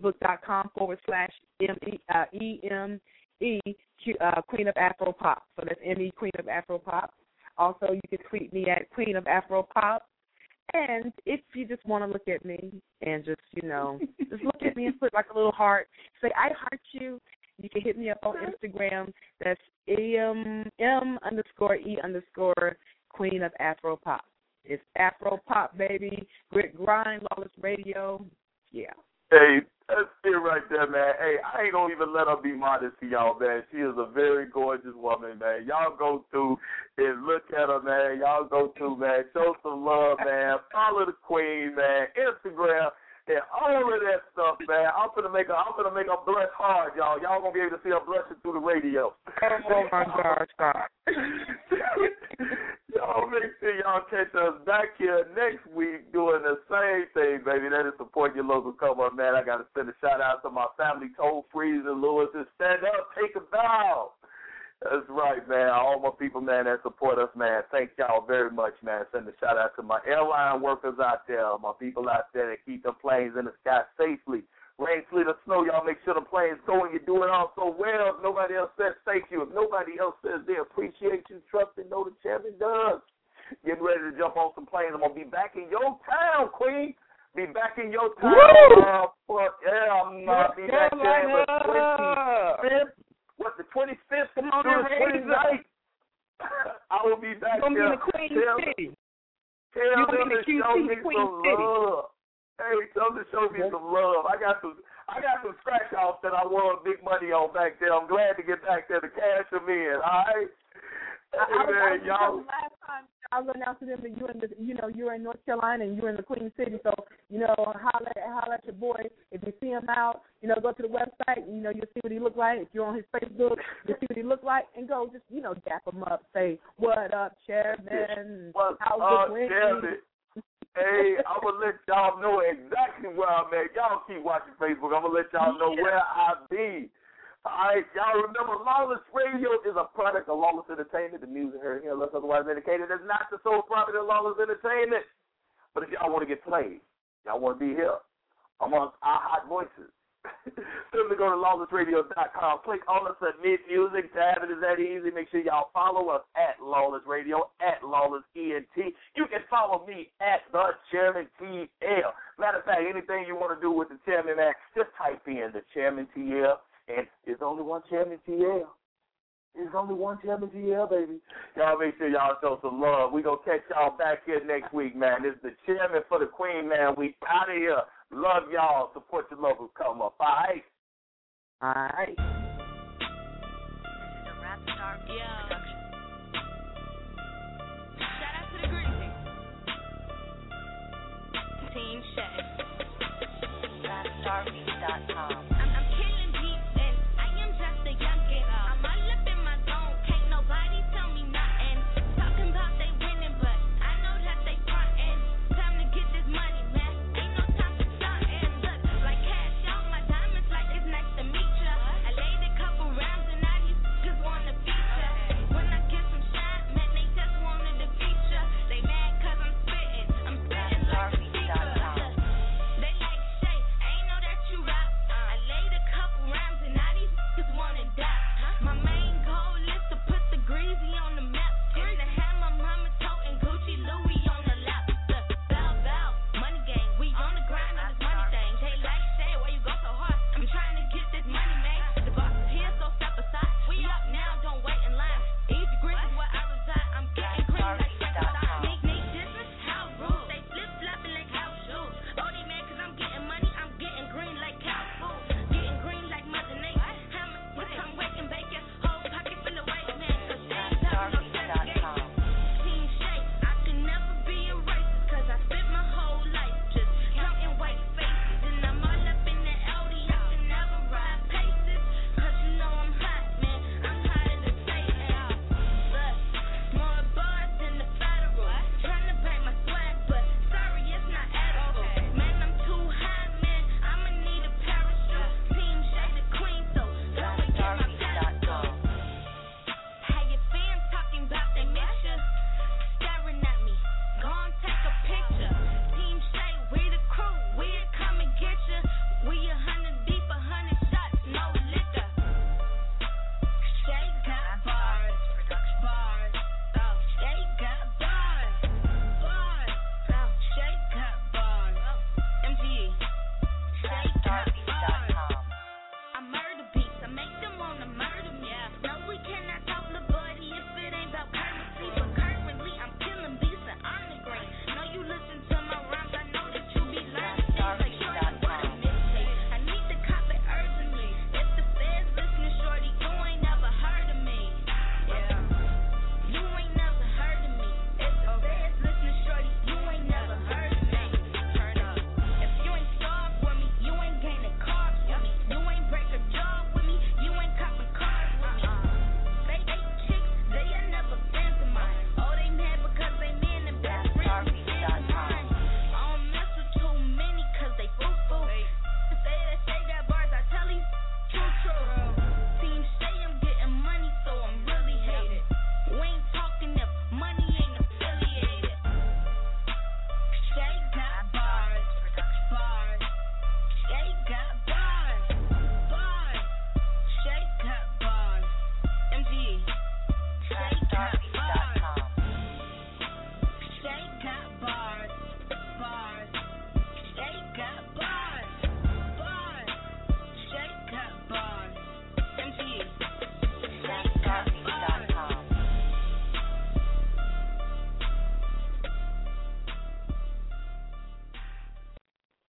Facebook.com/EME. Queen of Afro Pop. So that's M-E, Queen of Afro Pop. Also, you can tweet me at Queen of Afro Pop. And if you just want to look at me and just, you know, just look at me and put like a little heart, say, I heart you, you can hit me up on Instagram. That's M_E_Queen of Afro Pop. It's Afro Pop, baby. Grit Grind, Lawless Radio. Yeah. Hey, that's it right there, man. Hey, I ain't gonna even let her be modest to y'all, man. She is a very gorgeous woman, man. Y'all go through and look at her, man. Y'all go through, man. Show some love, man. Follow the Queen, man. Instagram and all of that stuff, man. I'm gonna make her blush hard, y'all. Y'all gonna be able to see her blushing through the radio. Oh my gosh, God. Y'all make sure y'all catch us back here next week doing the same thing, baby. That is support your local come up, man. I got to send a shout out to my family, Toll Freeze and Lewis, and stand up, take a bow. That's right, man. All my people, man, that support us, man. Thank y'all very much, man. Send a shout out to my airline workers out there, my people out there that keep the planes in the sky safely. Rain, sleet, or snow, y'all make sure the planes go and you're doing all so well. If nobody else says thank you. If nobody else says they appreciate you, trust and know the champion does. Getting ready to jump on some planes. I'm going to be back in your town, Queen. Be back in your town. I'm going to be back there on the 25th. What's the 25th through the 29th? I will be back there. You're going to be in the Queen City. Tell them to show me some love. Hey, tell them to show me some love. I got some scratch offs that I won big money on back there. I'm glad to get back there to cash them in. All right. Hey, y'all. Last time I was announcing them that you're in North Carolina and you're in the Queen City. So, you know, holla at your boy. If you see him out, you know, go to the website. You know, you'll see what he look like. If you're on his Facebook, you'll see what he look like, and go just, you know, dap him up. Say, what up, Chairman? How's it Chairman? Hey, I'm going to let y'all know exactly where I'm at. Y'all keep watching Facebook. I'm going to let y'all know where I be. All right, y'all remember Lawless Radio is a product of Lawless Entertainment. The music heard here, unless otherwise indicated, is not the sole property of Lawless Entertainment. But if y'all want to get played, y'all want to be here amongst our hot voices, simply go to lawlessradio.com. Click on the Submit Music tab. It is that easy. Make sure y'all follow us at Lawless Radio, at Lawless ENT. You can follow me at The Chairman TL. Matter of fact, anything you want to do with the Chairman, man, just type in The Chairman TL. And there's only one Chairman TL. There's only one Chairman TL, baby. Y'all make sure y'all show some love. We gonna catch y'all back here next week, man. This is the Chairman for the Queen, man. We out of here. Love y'all. Support your local come up. All right? All right. This is a Rap Star production. Shout out to the Green Team Shay. RapStarbeat.com.